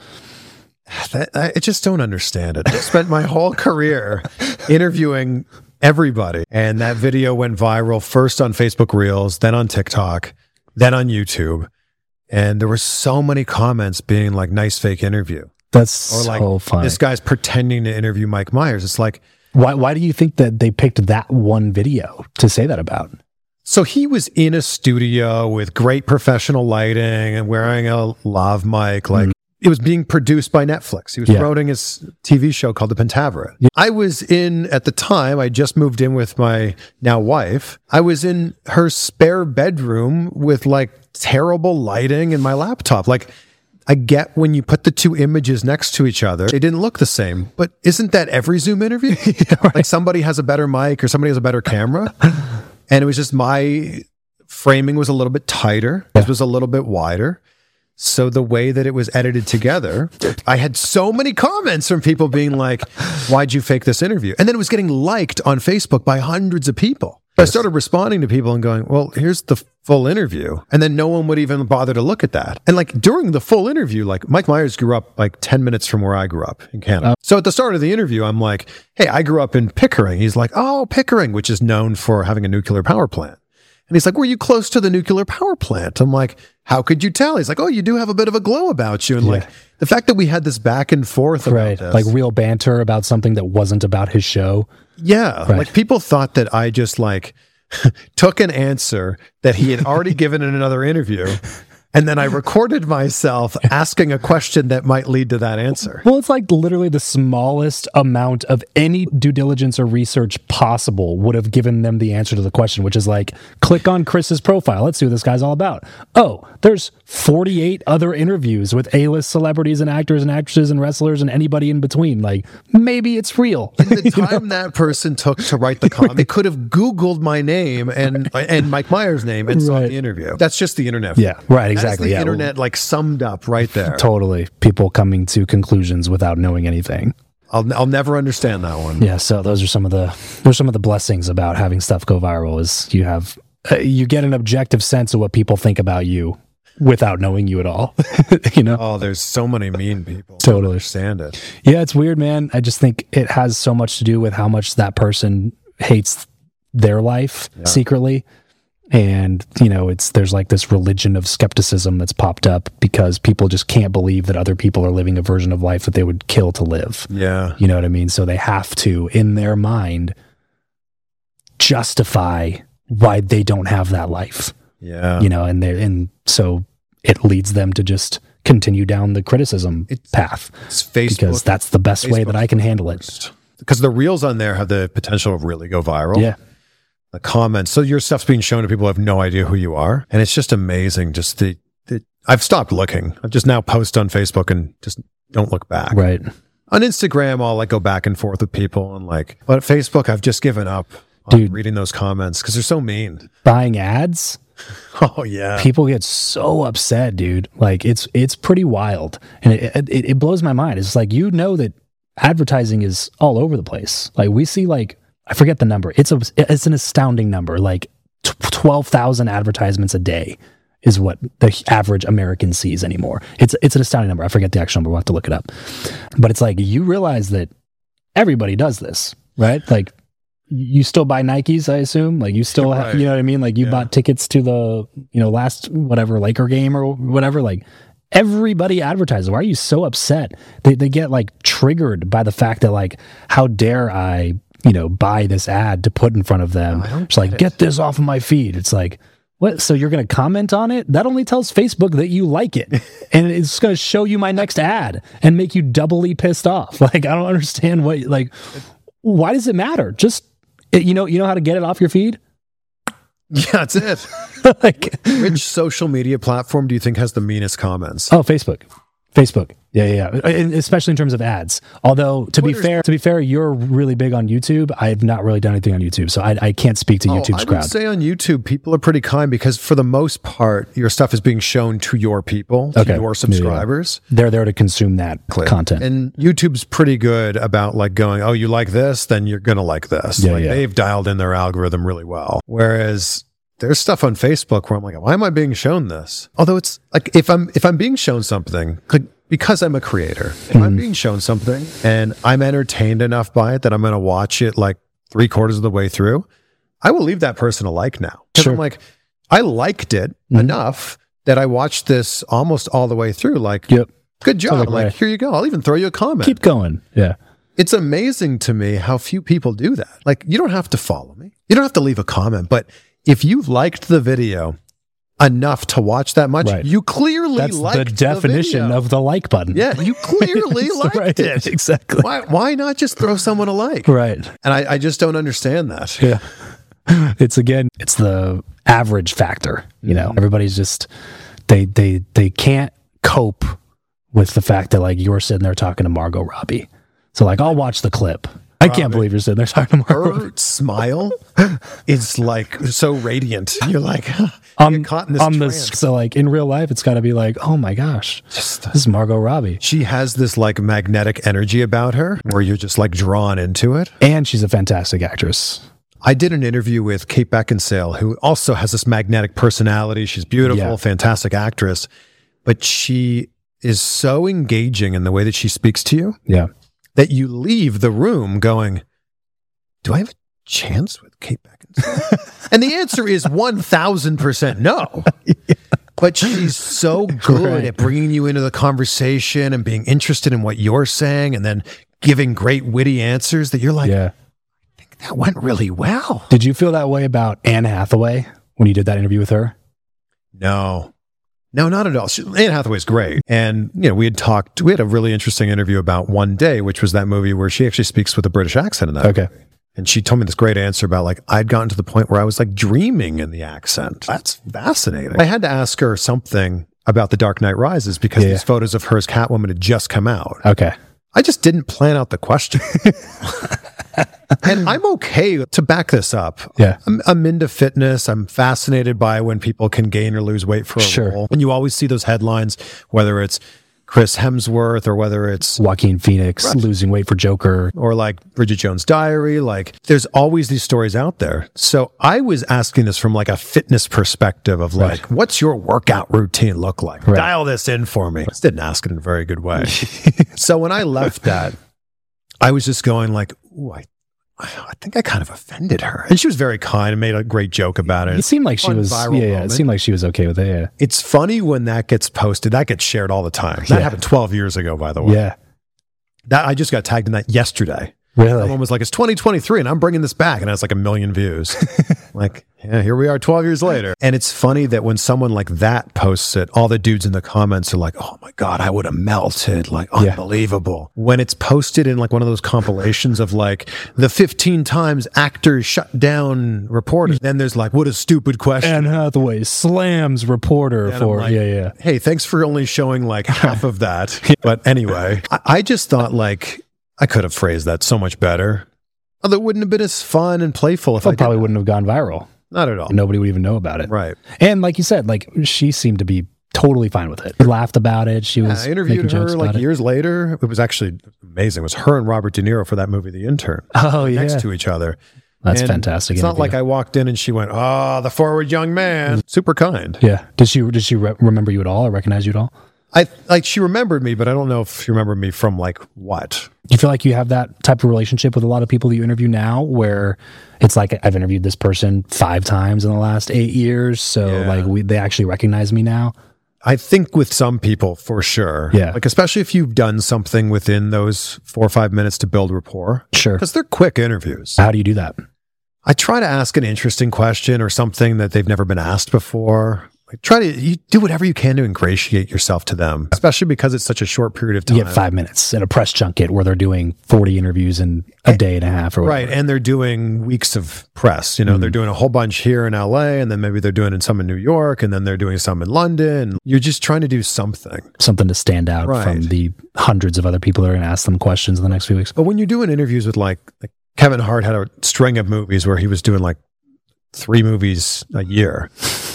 I just don't understand it. I spent my whole career interviewing everybody. And that video went viral first on Facebook Reels, then on TikTok, then on YouTube. And there were so many comments being like, nice fake interview. That's or like, so funny. This guy's pretending to interview Mike Myers. It's like, why do you think that they picked that one video to say that about? So he was in a studio with great professional lighting and wearing a lav mic. Like it was being produced by Netflix. He was promoting his TV show called The Pentaveret. Yeah. I was at the time, I just moved in with my now wife. I was in her spare bedroom with like terrible lighting and my laptop. Like, I get when you put the two images next to each other, they didn't look the same. But isn't that every Zoom interview? Like somebody has a better mic or somebody has a better camera. And it was just my framing was a little bit tighter. This was a little bit wider. So the way that it was edited together, I had so many comments from people being like, why'd you fake this interview? And then it was getting liked on Facebook by hundreds of people. I started responding to people and going, well, here's the full interview. And then no one would even bother to look at that. And like during the full interview, like Mike Myers grew up like 10 minutes from where I grew up in Canada. So at the start of the interview, I'm like, hey, I grew up in Pickering. He's like, oh, Pickering, which is known for having a nuclear power plant. And he's like, were you close to the nuclear power plant? I'm like, how could you tell? He's like, oh, you do have a bit of a glow about you. And like the fact that we had this back and forth about this. Like real banter about something that wasn't about his show. Yeah. Like people thought that I just like took an answer that he had already given in another interview. And then I recorded myself asking a question that might lead to that answer. Well, it's like literally the smallest amount of any due diligence or research possible would have given them the answer to the question, which is like, click on Chris's profile. Let's see what this guy's all about. Oh, there's 48 other interviews with A-list celebrities and actors and actresses and wrestlers and anybody in between. Like, maybe it's real. In the time that person took to write the comment, they could have Googled my name and Mike Myers' name and saw the interview. That's just the internet. Yeah, right, exactly. That's the internet like summed up right there. Totally. People coming to conclusions without knowing anything. I'll never understand that one. Yeah, so those are some of the blessings about having stuff go viral is you get an objective sense of what people think about you without knowing you at all. Oh, there's so many mean people. Totally. I don't understand it. Yeah, it's weird, man. I just think it has so much to do with how much that person hates their life secretly. And, there's like this religion of skepticism that's popped up because people just can't believe that other people are living a version of life that they would kill to live. Yeah. You know what I mean? So they have to, in their mind, justify why they don't have that life. Yeah. And so it leads them to just continue down the criticism path. It's Facebook, because that's the best way that I can handle it. Because the reels on there have the potential to really go viral. Yeah. The comments. So your stuff's being shown to people who have no idea who you are. And it's just amazing. Just I've stopped looking. I've just now post on Facebook and just don't look back. Right. On Instagram, I'll like go back and forth with people and like, but Facebook, I've just given up on reading those comments because they're so mean. Buying ads. Oh yeah. People get so upset, dude. Like it's pretty wild. And it blows my mind. It's like, that advertising is all over the place. Like we see like, I forget the number. It's an astounding number. Like 12,000 advertisements a day is what the average American sees anymore. It's an astounding number. I forget the actual number. We'll have to look it up. But it's like, you realize that everybody does this, right? Like you still buy Nikes, I assume. Like you still have, you know what I mean? Like you bought tickets to the, last whatever Laker game or whatever. Like everybody advertises. Why are you so upset? They get like triggered by the fact that like, how dare I, buy this ad to put in front of them. It's like, get this off of my feed. It's like, what? So you're going to comment on it? That only tells Facebook that you like it. And it's going to show you my next ad and make you doubly pissed off. Like, I don't understand why does it matter? Just, you know how to get it off your feed? Yeah, that's it. Which social media platform do you think has the meanest comments? Oh, Facebook. Yeah. And especially in terms of ads. Although, to be fair, you're really big on YouTube. I've not really done anything on YouTube, so I can't speak to YouTube's crowd. I would say on YouTube, people are pretty kind because for the most part, your stuff is being shown to your people, to your subscribers. Yeah. They're there to consume that content. And YouTube's pretty good about going, oh, you like this? Then you're going to like this. They've dialed in their algorithm really well. Whereas there's stuff on Facebook where I'm like, why am I being shown this? Although it's like, if I'm being shown something, because I'm a creator, if I'm being shown something and I'm entertained enough by it that I'm going to watch it 3/4 of the way through, I will leave that person a like now. Because I'm like, I liked it enough that I watched this almost all the way through. Good job. Here you go. I'll even throw you a comment. Keep going. Yeah. It's amazing to me how few people do that. You don't have to follow me. You don't have to leave a comment, but if you liked the video enough to watch that much, you clearly liked the That's the definition of the like button. Yeah, you clearly liked it. Exactly. Why not just throw someone a like? Right. And I just don't understand that. Yeah. It's the average factor. Everybody's just, they can't cope with the fact that you're sitting there talking to Margot Robbie. So I'll watch the clip. I can't believe you're sitting there talking to Margot. Her smile is so radiant. You're you're caught in this trance. So in real life, it's got to be oh my gosh, this is Margot Robbie. She has this magnetic energy about her where you're just drawn into it. And she's a fantastic actress. I did an interview with Kate Beckinsale, who also has this magnetic personality. She's beautiful, fantastic actress, but she is so engaging in the way that she speaks to you. Yeah. That you leave the room going, do I have a chance with Kate Beckinsale? And the answer is 1,000% no. But she's so good at bringing you into the conversation and being interested in what you're saying and then giving great witty answers that you're I think that went really well. Did you feel that way about Anne Hathaway when you did that interview with her? No, not at all. Anne Hathaway's great. And, we had a really interesting interview about One Day, which was that movie where she actually speaks with a British accent in that. Okay. And she told me this great answer about I'd gotten to the point where I was dreaming in the accent. That's fascinating. I had to ask her something about The Dark Knight Rises because these photos of her as Catwoman had just come out. Okay. I just didn't plan out the question. And I'm okay to back this up. Yeah. I'm into fitness. I'm fascinated by when people can gain or lose weight for a role. And you always see those headlines, whether it's Chris Hemsworth or whether it's Joaquin Phoenix losing weight for Joker or Bridget Jones' Diary. There's always these stories out there. So I was asking this from a fitness perspective of what's your workout routine look like? Right. Dial this in for me. I just didn't ask it in a very good way. So when I left that, I was just going ooh, I think I kind of offended her. And she was very kind and made a great joke about it. It seemed like she was, it seemed like she was okay with it. Yeah. It's funny when that gets posted. That gets shared all the time. That happened 12 years ago, by the way. Yeah. I just got tagged in that yesterday. Really? Someone was it's 2023 and I'm bringing this back. And it has 1 million views. Yeah, here we are 12 years later. And it's funny that when someone like that posts it, all the dudes in the comments are oh my God, I would have melted. Unbelievable. When it's posted in one of those compilations of the 15 times actors shut down reporters, then there's what a stupid question. Anne Hathaway slams reporter for, hey, thanks for only showing half of that. But anyway, I just thought I could have phrased that so much better. Although it wouldn't have been as fun and playful if I probably wouldn't have gone viral. Not at all. Nobody would even know about it. Right. And like you said, she seemed to be totally fine with it. She laughed about it. She was I interviewed her years later. It was actually amazing. It was her and Robert De Niro for that movie, The Intern. Oh, yeah. Next to each other. That's fantastic. It's not I walked in and she went, oh, the forward young man. Super kind. Yeah. Did she remember you at all or recognize you at all? She remembered me, but I don't know if she remembered me from what. Do you feel like you have that type of relationship with a lot of people that you interview now where it's I've interviewed this person 5 times in the last 8 years. So they actually recognize me now. I think with some people, for sure. Yeah. Like, especially if you've done something within those 4 or 5 minutes to build rapport. Sure. Because they're quick interviews. How do you do that? I try to ask an interesting question or something that they've never been asked before. You do whatever you can to ingratiate yourself to them, especially because it's such a short period of time. You get 5 minutes in a press junket where they're doing 40 interviews in a day and a half or whatever. Right. And they're doing weeks of press. They're doing a whole bunch here in LA, and then maybe they're doing some in New York, and then they're doing some in London. You're just trying to do something. Something to stand out from the hundreds of other people that are going to ask them questions in the next few weeks. But when you're doing interviews with like Kevin Hart had a string of movies where he was doing like 3 movies a year.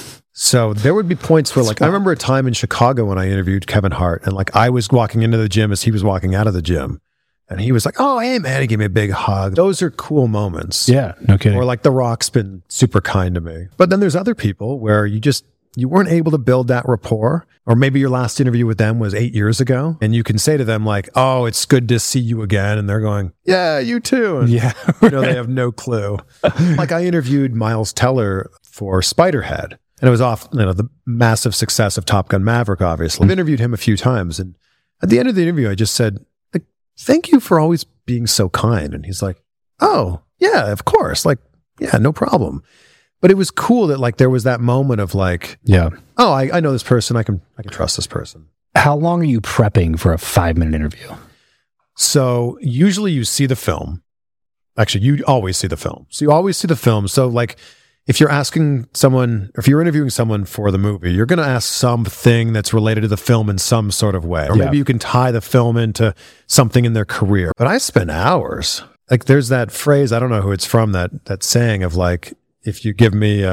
So there would be points where I remember a time in Chicago when I interviewed Kevin Hart, and I was walking into the gym as he was walking out of the gym, and he was like, "Oh, hey man," he gave me a big hug. Those are cool moments. Yeah, no kidding. Or The Rock's been super kind to me. But then there's other people where you weren't able to build that rapport, or maybe your last interview with them was 8 years ago, and you can say to them "Oh, it's good to see you again," and they're going, "Yeah, you too." And, yeah, they have no clue. I interviewed Miles Teller for Spiderhead. And it was off, the massive success of Top Gun Maverick, obviously. I've interviewed him a few times. And at the end of the interview, I just said, "Thank you for always being so kind." And he's like, "Oh, yeah, of course. Yeah, no problem." But it was cool that there was that moment of yeah, "Oh, I know this person. I can trust this person." How long are you prepping for a 5-minute interview? So usually you see the film. Actually, you always see the film. So you always see the film. So if you're asking someone, if you're interviewing someone for the movie, you're going to ask something that's related to the film in some sort of way. Or maybe you can tie the film into something in their career. But I spend hours. There's that phrase, I don't know who it's from, that saying of if you give me,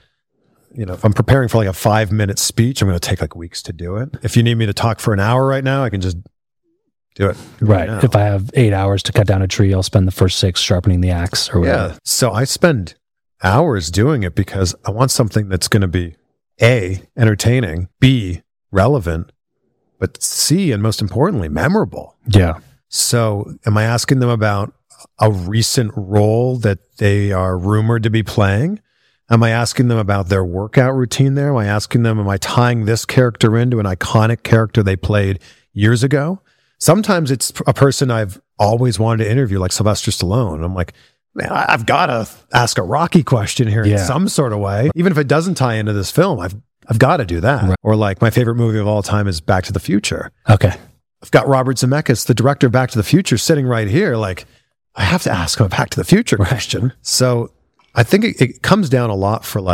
if I'm preparing for a 5-minute speech, I'm going to take weeks to do it. If you need me to talk for an hour right now, I can just do it. Right. If I have 8 hours to cut down a tree, I'll spend the first 6 sharpening the axe or whatever. Yeah. So I spend hours doing it because I want something that's going to be A, entertaining, B, relevant, but C, and most importantly, memorable. Yeah. So am I asking them about a recent role that they are rumored to be playing? Am I asking them about their workout routine there? Am I asking them, am I tying this character into an iconic character they played years ago? Sometimes it's a person I've always wanted to interview, like Sylvester Stallone. I'm like, man, I've got to ask a Rocky question here in some sort of way. Even if it doesn't tie into this film, I've got to do that. Right. Or my favorite movie of all time is Back to the Future. Okay. I've got Robert Zemeckis, the director of Back to the Future, sitting right here. I have to ask him a Back to the Future question. So I think it comes down a lot for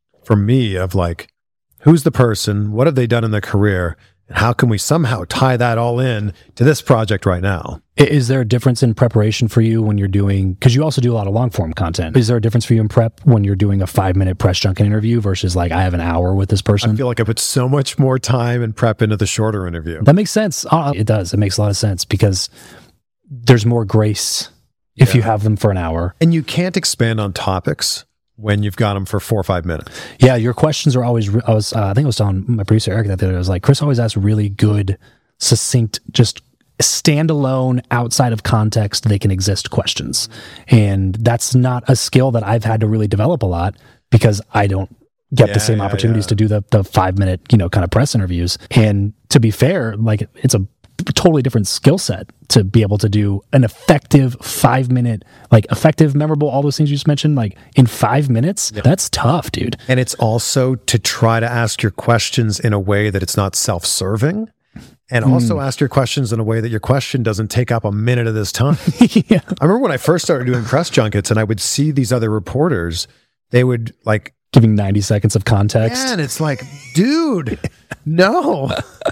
me of who's the person? What have they done in their career? And how can we somehow tie that all in to this project right now? Is there a difference in preparation for you when you're doing, because you also do a lot of long form content. Is there a difference for you in prep when you're doing a 5-minute press junket interview versus I have an hour with this person? I feel like I put so much more time and prep into the shorter interview. That makes sense. It does. It makes a lot of sense because there's more grace if you have them for an hour. And you can't expand on topics when you've got them for 4 or 5 minutes. Yeah, your questions are always, I think I was telling my producer Eric that I was like, Chris always asks really good, succinct, just standalone, outside of context, they can exist questions. And that's not a skill that I've had to really develop a lot because I don't get the same opportunities to do the 5-minute, kind of press interviews. And to be fair, it's a totally different skill set to be able to do an effective 5-minute, effective, memorable, all those things you just mentioned, in 5 minutes. That's tough, dude. And it's also to try to ask your questions in a way that it's not self-serving, and also ask your questions in a way that your question doesn't take up a minute of this time. Yeah. I remember when I first started doing press junkets and I would see these other reporters, they would giving 90 seconds of context. Yeah, and it's dude, no.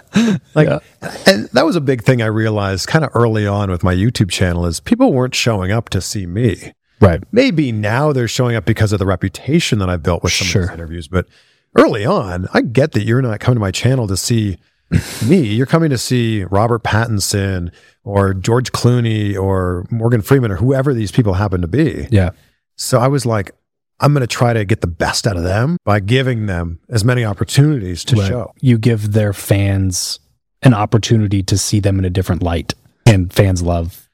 And that was a big thing I realized kind of early on with my YouTube channel is people weren't showing up to see me. Right. Maybe now they're showing up because of the reputation that I've built with some of these interviews. But early on, I get that you're not coming to my channel to see me. You're coming to see Robert Pattinson or George Clooney or Morgan Freeman or whoever these people happen to be. Yeah. So I was like, I'm going to try to get the best out of them by giving them as many opportunities to show. You give their fans an opportunity to see them in a different light, and fans love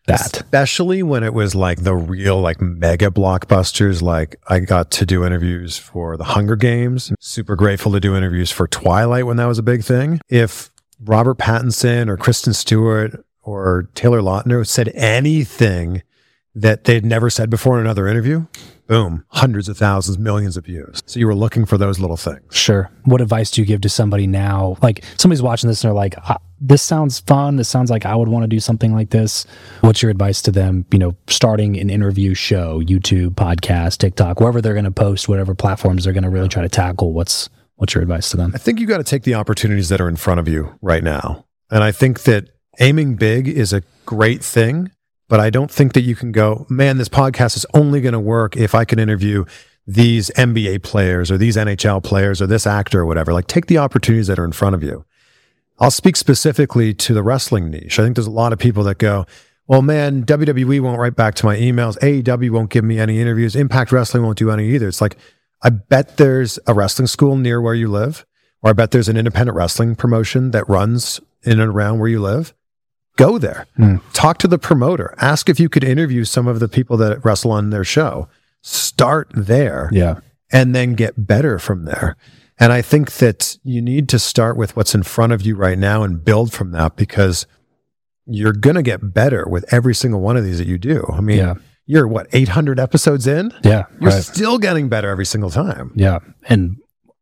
that. Especially when it was like the real like mega blockbusters. Like I got to do interviews for the Hunger Games. Super grateful to do interviews for Twilight when that was a big thing. If Robert Pattinson or Kristen Stewart or Taylor Lautner said anything that they'd never said before in another interview, boom, hundreds of thousands, millions of views. So you were looking for those little things. Sure. What advice do you give to somebody now? Like somebody's watching this and they're like, this sounds fun. This sounds like I would want to do something like this. What's your advice to them, starting an interview show, YouTube, podcast, TikTok, wherever they're going to post, whatever platforms they're going to really try to tackle? What's your advice to them? I think you got to take the opportunities that are in front of you right now. And I think that aiming big is a great thing, but I don't think that you can go, man, this podcast is only going to work if I can interview these NBA players or these NHL players or this actor or whatever. Like, take the opportunities that are in front of you. I'll speak specifically to the wrestling niche. I think there's a lot of people that go, well, man, WWE won't write back to my emails. AEW won't give me any interviews. Impact Wrestling won't do any either. It's like, I bet there's a wrestling school near where you live, or I bet there's an independent wrestling promotion that runs in and around where you live. Go there. Talk to the promoter. Ask if you could interview some of the people that wrestle on their show. Start there. Yeah. And then get better from there. And I think that you need to start with what's in front of you right now and build from that, because you're going to get better with every single one of these that you do. I mean, you're 800 episodes in? Yeah. You're still getting better every single time. Yeah. And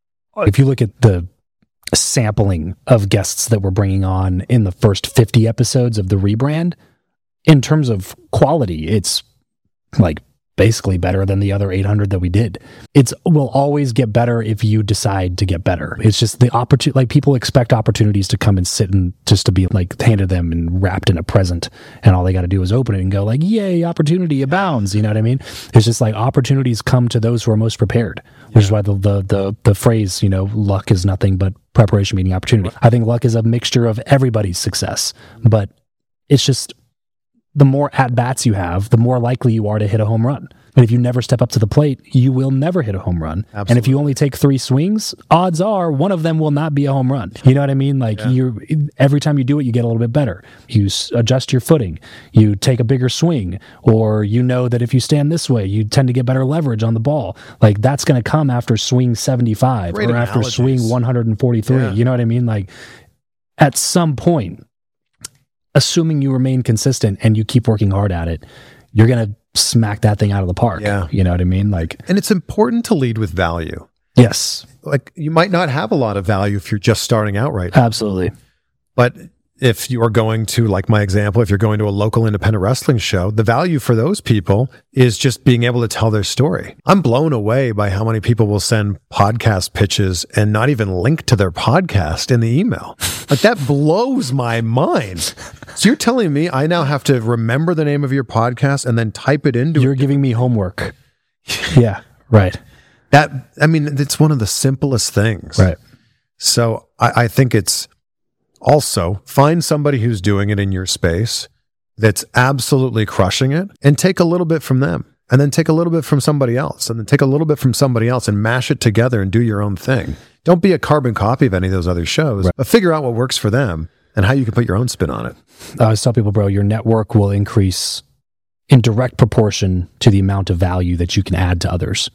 if you look at the sampling of guests that we're bringing on in the first 50 episodes of the rebrand, in terms of quality, it's like basically better than the other 800 that we did. Will always get better if you decide to get better. It's just the opportunity, like people expect opportunities to come and sit and just to be like handed them and wrapped in a present, and all they got to do is open it and go like, yay, opportunity abounds. You know what I mean? It's just like opportunities come to those who are most prepared, which is why the phrase, luck is nothing but preparation meeting opportunity. I think luck is a mixture of everybody's success, but it's just the more at-bats you have, the more likely you are to hit a home run. But if you never step up to the plate, you will never hit a home run. Absolutely. And if you only take 3 swings, odds are one of them will not be a home run. You know what I mean? Like every time you do it, you get a little bit better. You adjust your footing. You take a bigger swing, or you know that if you stand this way, you tend to get better leverage on the ball. Like that's going to come after swing 75 Great or after analogies. swing 143. Yeah. You know what I mean? Like at some point, assuming you remain consistent and you keep working hard at it, you're going to smack that thing out of the park. Yeah. You know what I mean? Like, And it's important to lead with value. yes, Like, you might not have a lot of value if you're just starting out right now. absolutely. But if you are going to, like my example, if you're going to a local independent wrestling show, the value for those people is just being able to tell their story. I'm blown away by how many people will send podcast pitches and not even link to their podcast in the email. Like, that blows my mind. So you're telling me I now have to remember the name of your podcast and then type it into You're giving me homework. Yeah, right. that? I mean, it's one of the simplest things. Right. So I think it's also find somebody who's doing it in your space that's absolutely crushing it, and take a little bit from them, and then take a little bit from somebody else, and then take a little bit from somebody else, and mash it together and do your own thing. Don't be a carbon copy of any of those other shows, but figure out what works for them and how you can put your own spin on it. I always tell people, bro, your network will increase in direct proportion to the amount of value that you can add to others.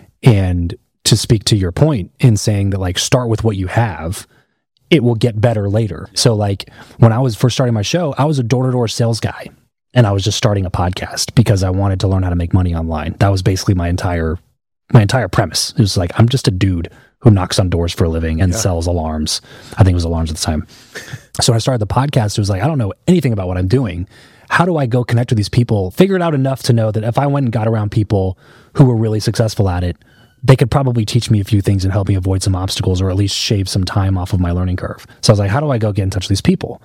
And to speak to your point in saying that, like, start with what you have, it will get better later. So like when I was first starting my show, I was a door-to-door sales guy, and I was just starting a podcast because I wanted to learn how to make money online. That was basically my entire premise. It was like, I'm just a dude who knocks on doors for a living and sells alarms. I think it was alarms at the time. So when I started the podcast, it was like, I don't know anything about what I'm doing. How do I go connect with these people? Figure it out enough to know that if I went and got around people who were really successful at it, they could probably teach me a few things and help me avoid some obstacles, or at least shave some time off of my learning curve. So I was like, how do I go get in touch with these people?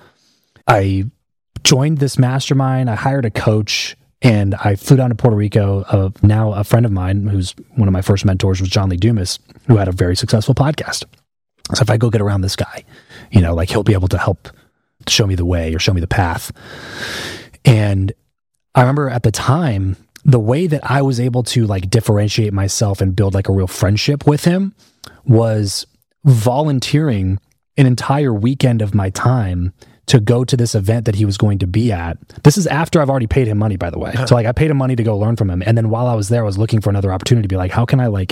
I joined this mastermind. I hired a coach, and I flew down to Puerto Rico. Now a friend of mine, who's one of my first mentors, was John Lee Dumas, who had a very successful podcast. So if I go get around this guy, like he'll be able to help show me the way or show me the path. And I remember at the time, the way that I was able to like differentiate myself and build like a real friendship with him was volunteering an entire weekend of my time to go to this event that he was going to be at. This is after I've already paid him money, by the way. So like I paid him money to go learn from him. And then while I was there, I was looking for another opportunity to be like,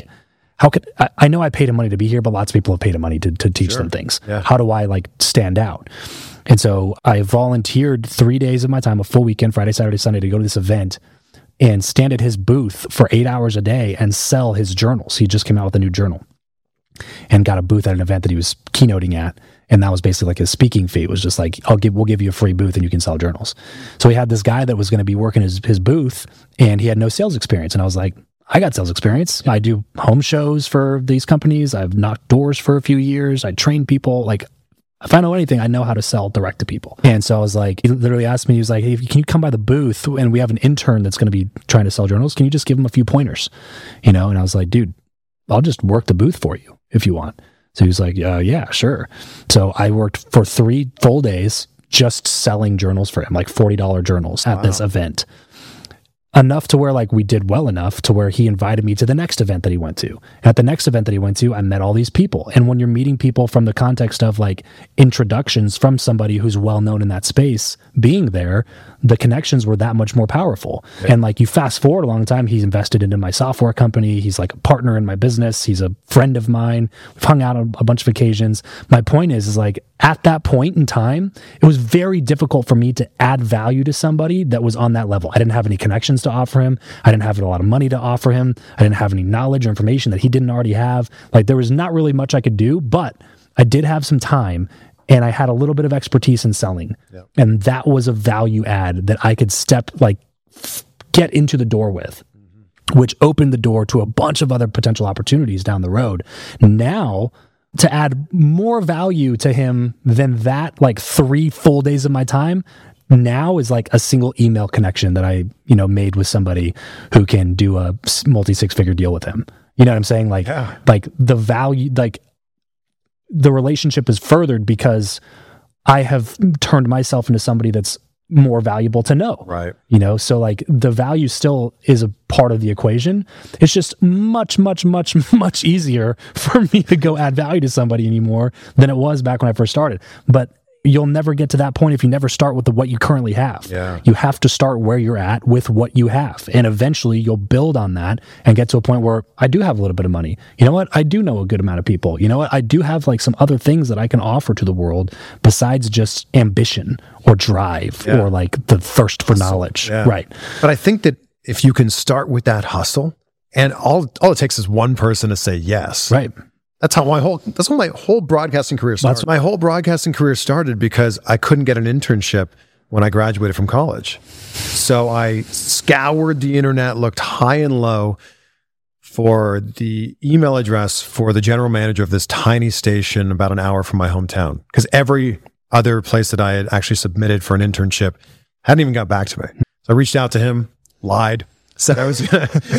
I know I paid him money to be here, but lots of people have paid him money to teach them things. Yeah. How do I like stand out? And so I volunteered 3 days of my time, a full weekend, Friday, Saturday, Sunday, to go to this event and stand at his booth for 8 hours a day and sell his journals. He just came out with a new journal and got a booth at an event that he was keynoting at. And that was basically like his speaking fee. It was just like, we'll give you a free booth and you can sell journals. So we had this guy that was going to be working his booth, and he had no sales experience. And I was like, I got sales experience. I do home shows for these companies. I've knocked doors for a few years. I train people. Like, if I know anything, I know how to sell direct to people. And so I was like, he literally asked me, he was like, hey, can you come by the booth? And we have an intern that's going to be trying to sell journals. Can you just give him a few pointers? And I was like, dude, I'll just work the booth for you if you want. So he was like, yeah, sure. So I worked for 3 full days just selling journals for him, like $40 journals at this event. Enough to where like we did well enough to where he invited me to the next event that he went to. At the next event that he went to, I met all these people. And when you're meeting people from the context of like introductions from somebody who's well known in that space being there, the connections were that much more powerful. Yeah. And like you fast forward a long time, he's invested into my software company. He's like a partner in my business. He's a friend of mine. We've hung out on a bunch of occasions. My point is like at that point in time, it was very difficult for me to add value to somebody that was on that level. I didn't have any connections to offer him. I didn't have a lot of money to offer him. I didn't have any knowledge or information that he didn't already have. Like there was not really much I could do, but I did have some time and I had a little bit of expertise in selling. Yeah. And that was a value add that I could get into the door with, which opened the door to a bunch of other potential opportunities down the road. Now, to add more value to him than that, like 3 full days of my time, now is like a single email connection that I, made with somebody who can do a multi-6-figure deal with him. You know what I'm saying? Like, like the value, like the relationship is furthered because I have turned myself into somebody that's more valuable to know. Right. So like the value still is a part of the equation. It's just much, much, much, much easier for me to go add value to somebody anymore than it was back when I first started. But you'll never get to that point if you never start with what you currently have. Yeah. You have to start where you're at with what you have. And eventually you'll build on that and get to a point where I do have a little bit of money. You know what? I do know a good amount of people. You know what? I do have like some other things that I can offer to the world besides just ambition or drive or like the thirst for knowledge. Yeah. Right. But I think that if you can start with that hustle, and all it takes is one person to say yes. Right. That's how my whole broadcasting career started. My whole broadcasting career started because I couldn't get an internship when I graduated from college. So I scoured the internet, looked high and low for the email address for the general manager of this tiny station about an hour from my hometown. Because every other place that I had actually submitted for an internship hadn't even got back to me. So I reached out to him, lied, said I was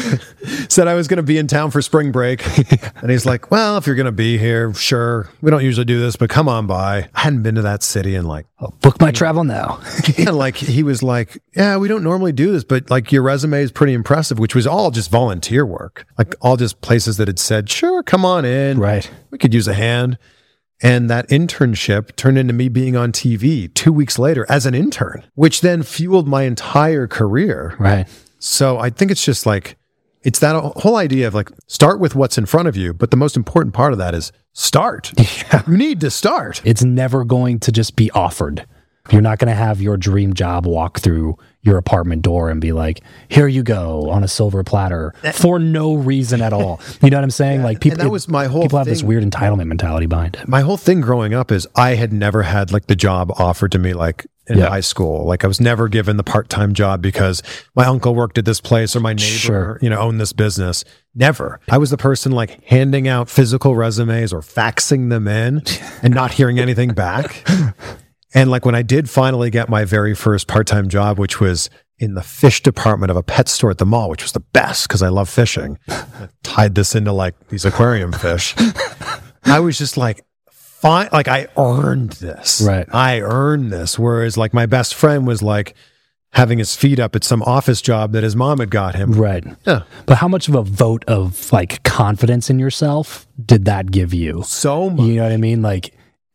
going to be in town for spring break. And he's like, well, if you're going to be here, sure. We don't usually do this, but come on by. I hadn't been to that city in like... I'll book my travel now. And like, he was like, yeah, we don't normally do this, but like your resume is pretty impressive, which was all just volunteer work. Like all just places that had said, sure, come on in. Right. We could use a hand. And that internship turned into me being on TV 2 weeks later as an intern, which then fueled my entire career. Right. So I think it's just like, it's that whole idea of like, start with what's in front of you. But the most important part of that is start. Yeah. You need to start. It's never going to just be offered. You're not going to have your dream job walk through your apartment door and be like, here you go on a silver platter for no reason at all. You know what I'm saying? Like people, and that was my whole people have thing. This weird entitlement mentality behind it. My whole thing growing up is I had never had like the job offered to me like in high school. Like I was never given the part-time job because my uncle worked at this place or my neighbor, owned this business. Never. I was the person like handing out physical resumes or faxing them in and not hearing anything back. And like when I did finally get my very first part-time job, which was in the fish department of a pet store at the mall, which was the best because I love fishing. I tied this into like these aquarium fish. I was just like, fine, like I earned this. Right. I earned this. Whereas like my best friend was like having his feet up at some office job that his mom had got him. Right. Yeah. But how much of a vote of like confidence in yourself did that give you? So much. You know what I mean? Like,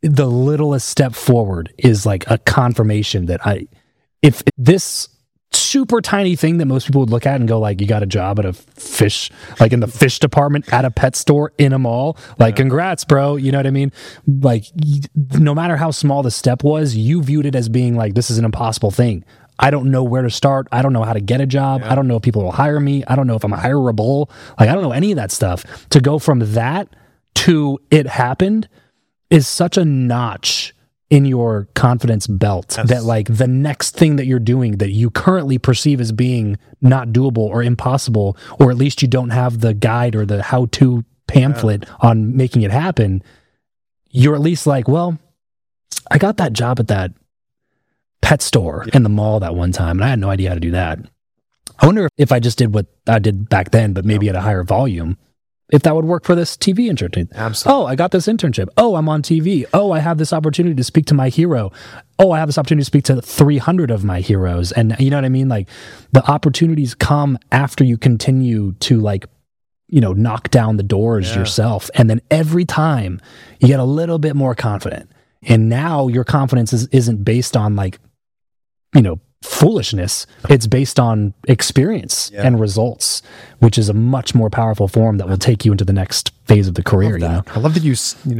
the littlest step forward is like a confirmation that if this super tiny thing that most people would look at and go like, you got a job at a fish, like in the fish department at a pet store in a mall, like congrats, bro. You know what I mean? Like no matter how small the step was, you viewed it as being like, this is an impossible thing. I don't know where to start. I don't know how to get a job. I don't know if people will hire me. I don't know if I'm hireable. Like I don't know any of that stuff. To go from that to it happened is such a notch in your confidence belt that like the next thing that you're doing that you currently perceive as being not doable or impossible, or at least you don't have the guide or the how-to pamphlet on making it happen, you're at least like, well, I got that job at that pet store in the mall that one time, and I had no idea how to do that. I wonder if I just did what I did back then, but maybe at a higher volume, if that would work for this TV internship. Absolutely. Oh, I got this internship. Oh, I'm on TV. Oh, I have this opportunity to speak to my hero. Oh, I have this opportunity to speak to 300 of my heroes. And you know what I mean? Like the opportunities come after you continue to like, you know, knock down the doors yourself. And then every time you get a little bit more confident. And now your confidence isn't based on like, you know, foolishness. It's based on experience and results, which is a much more powerful form that will take you into the next phase of the career. I love that you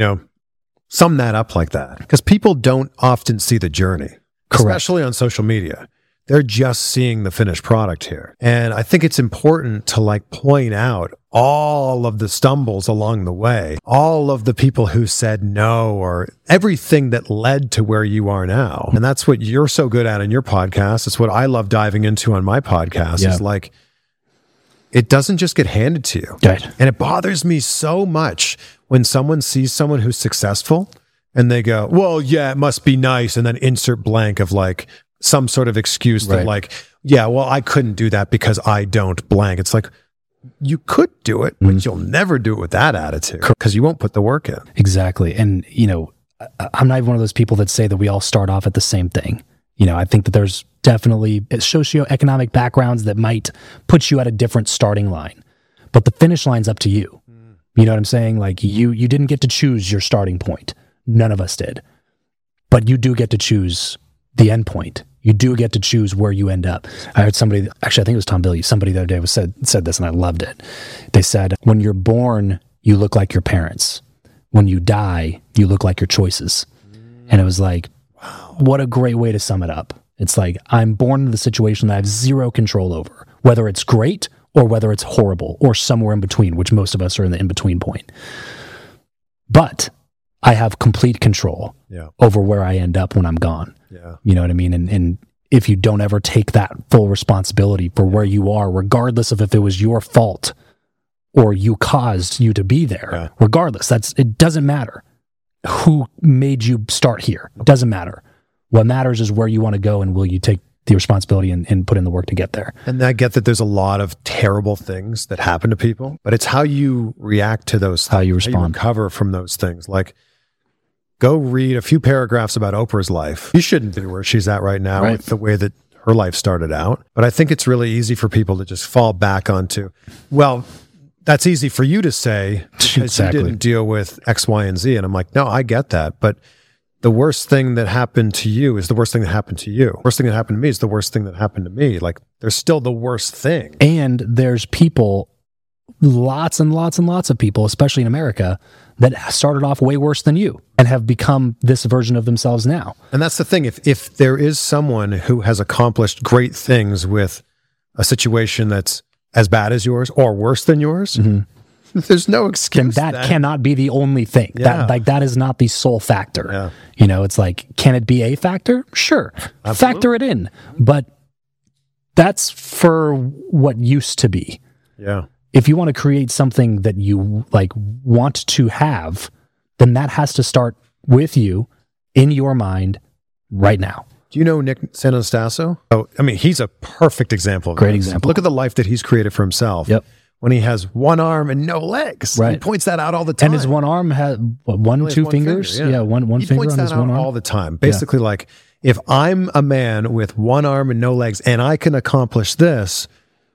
sum that up like that, because people don't often see the journey, especially on social media. They're just seeing the finished product here. And I think it's important to like point out all of the stumbles along the way, all of the people who said no, or everything that led to where you are now. And that's what you're so good at in your podcast. It's what I love diving into on my podcast is like, it doesn't just get handed to you. Right. And it bothers me so much when someone sees someone who's successful and they go, well, yeah, it must be nice. And then insert blank of like, some sort of excuse that like, yeah, well, I couldn't do that because I don't blank. It's like, you could do it, but you'll never do it with that attitude because you won't put the work in. Exactly. And, you know, I'm not even one of those people that say that we all start off at the same thing. You know, I think that there's definitely socioeconomic backgrounds that might put you at a different starting line, but the finish line's up to you. You know what I'm saying? Like you didn't get to choose your starting point. None of us did, but you do get to choose the end point. You do get to choose where you end up. I heard somebody, actually, I think it was Tom Billy, somebody the other day said this, and I loved it. They said, when you're born, you look like your parents. When you die, you look like your choices. And it was like, wow, what a great way to sum it up. It's like, I'm born into the situation that I have zero control over, whether it's great or whether it's horrible or somewhere in between, which most of us are in the in-between point. But I have complete control over where I end up when I'm gone. You know what I mean? And if you don't ever take that full responsibility for where you are, regardless of if it was your fault or you caused you to be there, regardless, it doesn't matter who made you start here. It doesn't matter. What matters is where you want to go, and will you take the responsibility and put in the work to get there. And I get that there's a lot of terrible things that happen to people, but it's how you react to those things, how you respond, how you recover from those things. Like, go read a few paragraphs about Oprah's life. You shouldn't be where she's at right now with the way that her life started out. But I think it's really easy for people to just fall back onto, well, that's easy for you to say because you didn't deal with X, Y, and Z. And I'm like, no, I get that. But the worst thing that happened to you is the worst thing that happened to you. The worst thing that happened to me is the worst thing that happened to me. Like, there's still the worst thing. And there's people, lots and lots and lots of people, especially in America, that started off way worse than you and have become this version of themselves now. And that's the thing. If there is someone who has accomplished great things with a situation that's as bad as yours or worse than yours, there's no excuse. And that cannot be the only thing. That is not the sole factor. You know, it's like, can it be a factor? Sure. Absolutely. Factor it in. But that's for what used to be. Yeah. If you want to create something that you like want to have, then that has to start with you in your mind right now. Do you know Nick Santonastasso? Oh, I mean, he's a perfect example of Great example. Look at the life that he's created for himself. Yep. When he has one arm and no legs. Right. He points that out all the time. And his one arm has two fingers. Finger, one he finger points on that his out one arm. all the time. Basically, like, if I'm a man with one arm and no legs and I can accomplish this,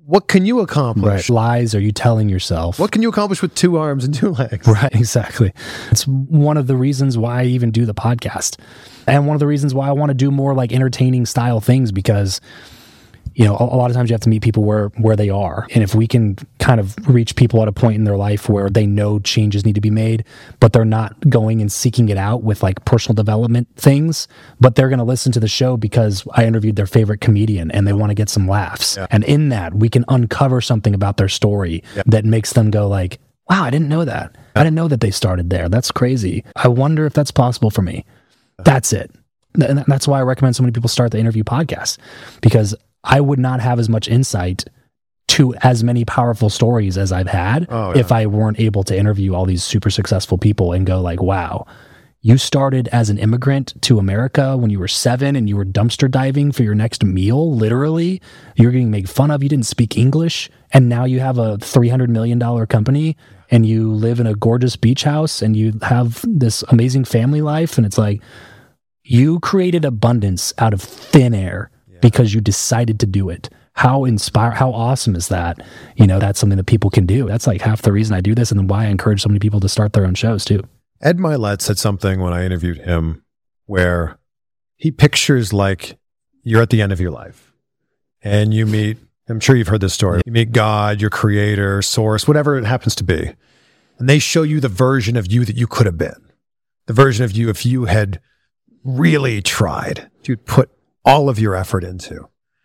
what can you accomplish? Right. Lies are you telling yourself? What can you accomplish with 2 arms and 2 legs? Right, exactly. It's one of the reasons why I even do the podcast. And one of the reasons why I want to do more like entertaining style things, because a lot of times you have to meet people where they are. And if we can kind of reach people at a point in their life where they know changes need to be made, but they're not going and seeking it out with like personal development things, but they're going to listen to the show because I interviewed their favorite comedian and they want to get some laughs. Yeah. And in that, we can uncover something about their story that makes them go like, wow, I didn't know that. I didn't know that they started there. That's crazy. I wonder if that's possible for me. That's it. And that's why I recommend so many people start the interview podcast, because I would not have as much insight to as many powerful stories as I've had if I weren't able to interview all these super successful people and go like, wow, you started as an immigrant to America when you were 7 and you were dumpster diving for your next meal. Literally, you're getting made fun of. You didn't speak English. And now you have a $300 million company and you live in a gorgeous beach house and you have this amazing family life. And it's like, you created abundance out of thin air because you decided to do it. How awesome is that? That's something that people can do. That's like half the reason I do this, and then why I encourage so many people to start their own shows too. Ed Milet said something when I interviewed him where he pictures like you're at the end of your life and you meet, I'm sure you've heard this story, you meet God, your creator, source, whatever it happens to be. And they show you the version of you that you could have been. The version of you if you had really tried, if you'd put all of your effort into.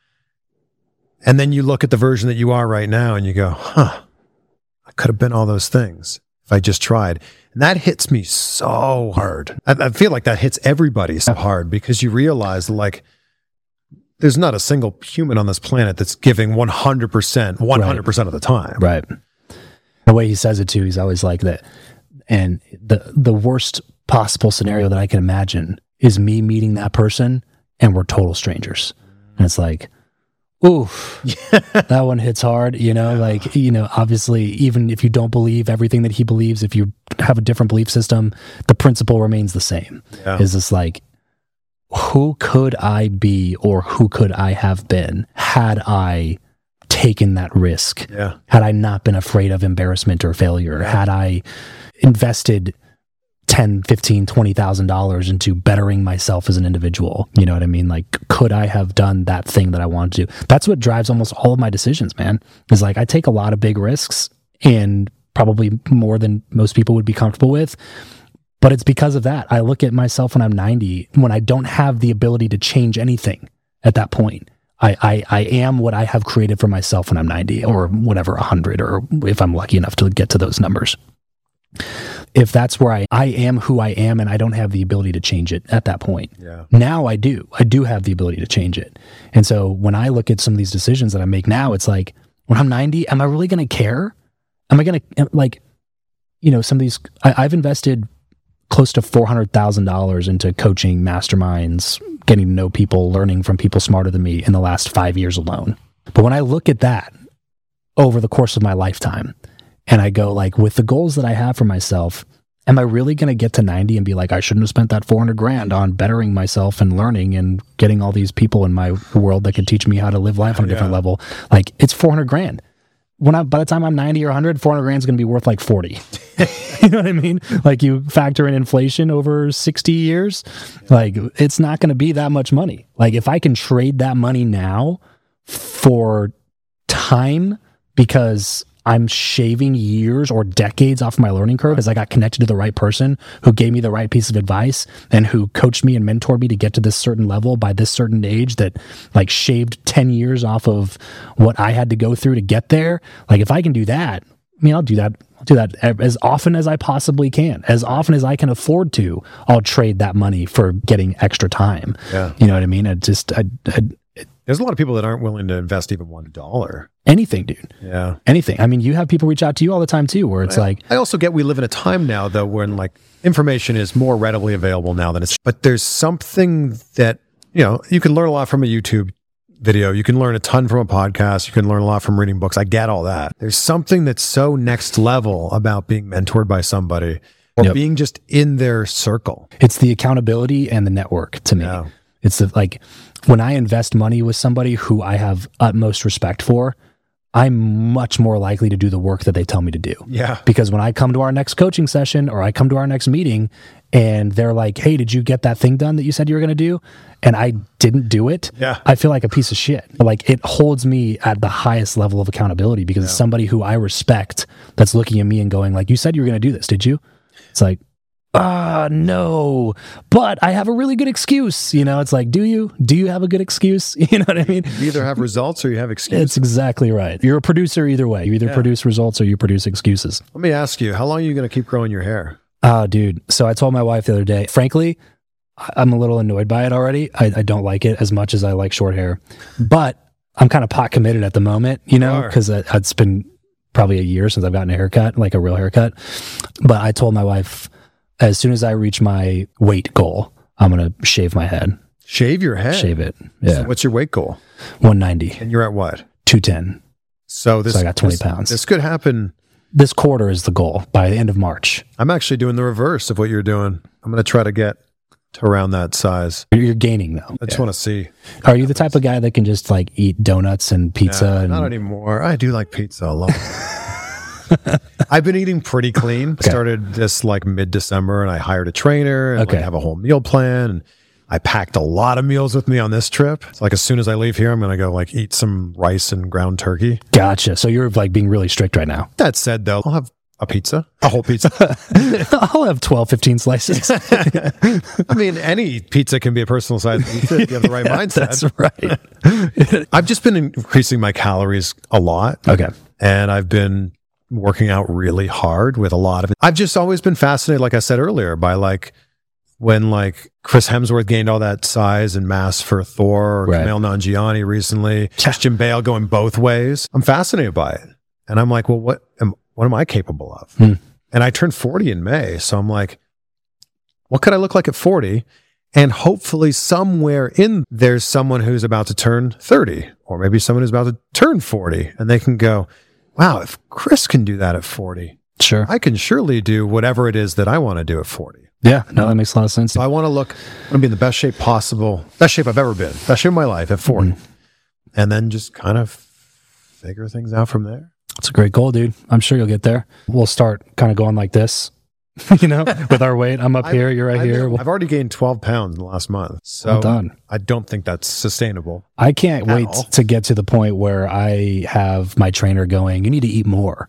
And then you look at the version that you are right now and you go, I could have been all those things if I just tried. And that hits me so hard. I feel like that hits everybody so hard, because you realize like there's not a single human on this planet that's giving 100% of the time. Right. The way he says it too, he's always like that. And the worst possible scenario that I can imagine is me meeting that person and we're total strangers. And it's like, oof, that one hits hard, obviously, even if you don't believe everything that he believes, if you have a different belief system, the principle remains the same. Yeah. Is this like, who could I be or who could I have been had I taken that risk? Yeah. Had I not been afraid of embarrassment or failure? Yeah. Had I invested $10,000, $15,000, $20,000 into bettering myself as an individual. You know what I mean? Like, could I have done that thing that I wanted to do? That's what drives almost all of my decisions, man. Is like, I take a lot of big risks, and probably more than most people would be comfortable with. But it's because of that. I look at myself when I'm 90, when I don't have the ability to change anything at that point. I am what I have created for myself when I'm 90 or whatever, 100, or if I'm lucky enough to get to those numbers. If that's where I am who I am and I don't have the ability to change it at that point. Yeah. Now I do have the ability to change it. And so when I look at some of these decisions that I make now, it's like, when I'm 90, am I really going to care? Am I going to, some of these, I've invested close to $400,000 into coaching, masterminds, getting to know people, learning from people smarter than me in the last 5 years alone. But when I look at that over the course of my lifetime, and I go like, with the goals that I have for myself, am I really going to get to 90 and be like, I shouldn't have spent that $400,000 on bettering myself and learning and getting all these people in my world that could teach me how to live life on a different level? Like, it's $400,000. By the time I'm 90 or 100, $400,000 is going to be worth like 40. You know what I mean? Like, you factor in inflation over 60 years, like, it's not going to be that much money. Like, if I can trade that money now for time, because I'm shaving years or decades off my learning curve as I got connected to the right person who gave me the right piece of advice and who coached me and mentored me to get to this certain level by this certain age, that like shaved 10 years off of what I had to go through to get there. Like, if I can do that, I mean, I'll do that as often as I possibly can, as often as I can afford to. I'll trade that money for getting extra time. Yeah. You know what I mean? There's a lot of people that aren't willing to invest even $1. Anything, dude. Yeah. Anything. I mean, you have people reach out to you all the time too, where it's like, I also get, we live in a time now though, when like information is more readily available now than it's, but there's something that, you can learn a lot from a YouTube video. You can learn a ton from a podcast. You can learn a lot from reading books. I get all that. There's something that's so next level about being mentored by somebody or being just in their circle. It's the accountability and the network to me. Yeah. It's like, when I invest money with somebody who I have utmost respect for, I'm much more likely to do the work that they tell me to do. Yeah. Because when I come to our next coaching session or I come to our next meeting and they're like, hey, did you get that thing done that you said you were going to do? And I didn't do it. Yeah. I feel like a piece of shit. Like, it holds me at the highest level of accountability because it's somebody who I respect that's looking at me and going like, you said you were going to do this, did you? It's like, no, but I have a really good excuse. You know, it's like, do you have a good excuse? You know what I mean? You either have results or you have excuses. It's exactly right. You're a producer either way. You either produce results or you produce excuses. Let me ask you, how long are you going to keep growing your hair? Oh, dude. So I told my wife the other day, frankly, I'm a little annoyed by it already. I don't like it as much as I like short hair, but I'm kind of pot committed at the moment, you know, because it's been probably a year since I've gotten a haircut, like a real haircut. But I told my wife, as soon as I reach my weight goal, I'm going to shave my head. Shave your head? Shave it. Yeah. So what's your weight goal? 190. And you're at what? 210. So I got 20 pounds. This could happen. This quarter is the goal by the end of March. I'm actually doing the reverse of what you're doing. I'm going to try to get to around that size. You're gaining though. I just want to see. Are you the type of guy that can just like eat donuts and pizza? Not anymore. I do like pizza a lot. I've been eating pretty clean. Started this like mid-December, and I hired a trainer and like, have a whole meal plan. And I packed a lot of meals with me on this trip. It's like as soon as I leave here, I'm going to go like eat some rice and ground turkey. Gotcha. So you're like being really strict right now. That said, though, I'll have a pizza, a whole pizza. I'll have 12, 15 slices. I mean, any pizza can be a personal size pizza if you have the right mindset. That's right. I've just been increasing my calories a lot. Okay. And I've been working out really hard with a lot of it. I've just always been fascinated, like I said earlier, by like when like Chris Hemsworth gained all that size and mass for Thor, or Kumail Nanjiani recently, Christian Bale going both ways. I'm fascinated by it. And I'm like, well, what am I capable of? And I turned 40 in May. So I'm like, what could I look like at 40? And hopefully somewhere in there's someone who's about to turn 30, or maybe someone who's about to turn 40, and they can go, wow, if Chris can do that at 40, sure, I can surely do whatever it is that I want to do at 40. Yeah, no, that makes a lot of sense. So I want to be in the best shape possible, best shape I've ever been, best shape of my life at 40. And then just kind of figure things out from there. It's a great goal, dude. I'm sure you'll get there. We'll start kind of going like this, you know, with our weight. I'm up here, you're right here. I've already gained 12 pounds in the last month. So well done. I don't think that's sustainable. I can't wait to get to the point where I have my trainer going, you need to eat more.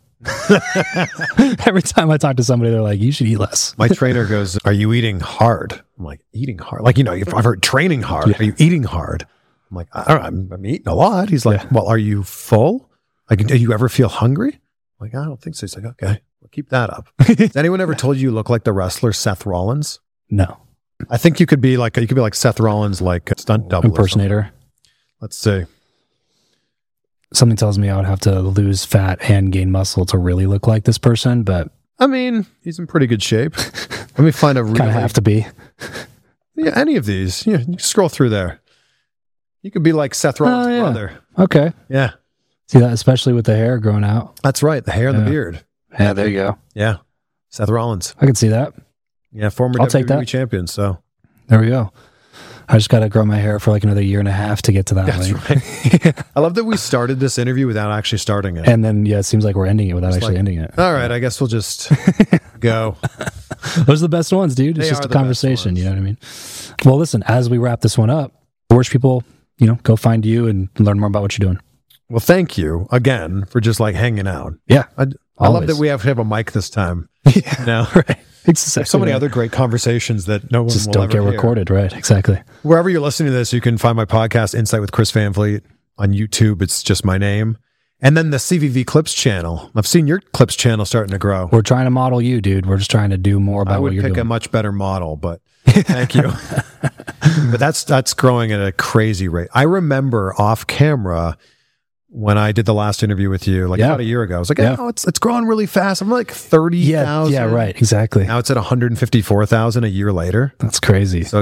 Every time I talk to somebody, they're like, you should eat less. My trainer goes, are you eating hard? I'm like, eating hard? Like, you know, I've heard training hard. Yeah. Are you eating hard? I'm like, I don't know, I'm eating a lot. He's like, well, are you full? Like, do you ever feel hungry? I'm like, I don't think so. He's like, okay, well, keep that up. Has anyone ever told you look like the wrestler Seth Rollins? No. I think you could be like Seth Rollins, like a stunt double. Impersonator. Let's see. Something tells me I would have to lose fat and gain muscle to really look like this person, but I mean, he's in pretty good shape. Let me find a really... kind of have to be. Yeah, any of these. Yeah, you scroll through there. You could be like Seth Rollins' brother. Okay. Yeah. See that, especially with the hair growing out. That's right. The hair and the beard. Yeah, there you go. Yeah. Seth Rollins. I can see that. Yeah, former WWE champion. So there we go. I just got to grow my hair for like another year and a half to get to that. That's right. I love that we started this interview without actually starting it. And then, it seems like we're ending it without actually ending it. All right. I guess we'll just go. Those are the best ones, dude. It's just a conversation. You know what I mean? Well, listen, as we wrap this one up, where should people, go find you and learn more about what you're doing? Well, thank you again for just like hanging out. Yeah. I love that we have to have a mic this time. Yeah. Right. There's so many other great conversations that no one just will don't ever get hear. recorded. Right. Exactly. Wherever you're listening to this, you can find my podcast, Insight with Chris Van Vliet, on YouTube. It's just my name. And then the CVV Clips channel. I've seen your Clips channel starting to grow. We're trying to model you, dude. We're just trying to do more about what you're doing. I would pick a much better model, but thank you. But that's growing at a crazy rate. I remember off camera when I did the last interview with you, like about a year ago, I was like, it's growing really fast. I'm like 30,000. Yeah, right. Exactly. Now it's at 154,000 a year later. That's crazy. So,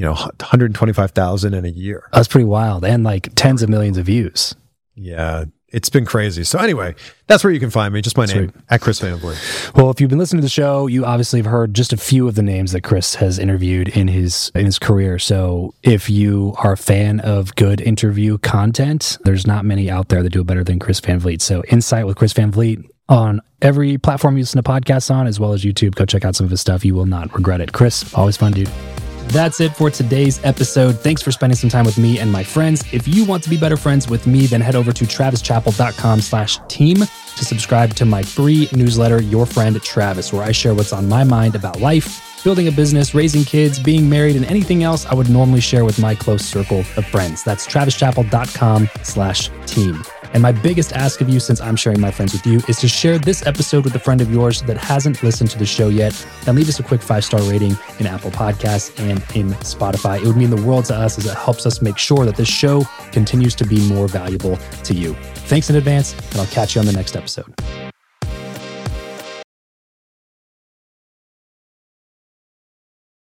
125,000 in a year. That's pretty wild. And like tens of millions of views. Yeah. It's been crazy. So anyway, that's where you can find me. Just my name, at Chris Van Vliet. Well, if you've been listening to the show, you obviously have heard just a few of the names that Chris has interviewed in his career. So if you are a fan of good interview content, there's not many out there that do it better than Chris Van Vliet. So Insight with Chris Van Vliet on every platform you listen to podcasts on, as well as YouTube. Go check out some of his stuff. You will not regret it. Chris, always fun, dude. That's it for today's episode. Thanks for spending some time with me and my friends. If you want to be better friends with me, then head over to travischappell.com/team to subscribe to my free newsletter, Your Friend Travis, where I share what's on my mind about life, building a business, raising kids, being married, and anything else I would normally share with my close circle of friends. That's travischappell.com/team. And my biggest ask of you, since I'm sharing my friends with you, is to share this episode with a friend of yours that hasn't listened to the show yet, and leave us a quick 5-star rating in Apple Podcasts and in Spotify. It would mean the world to us, as it helps us make sure that this show continues to be more valuable to you. Thanks in advance, and I'll catch you on the next episode.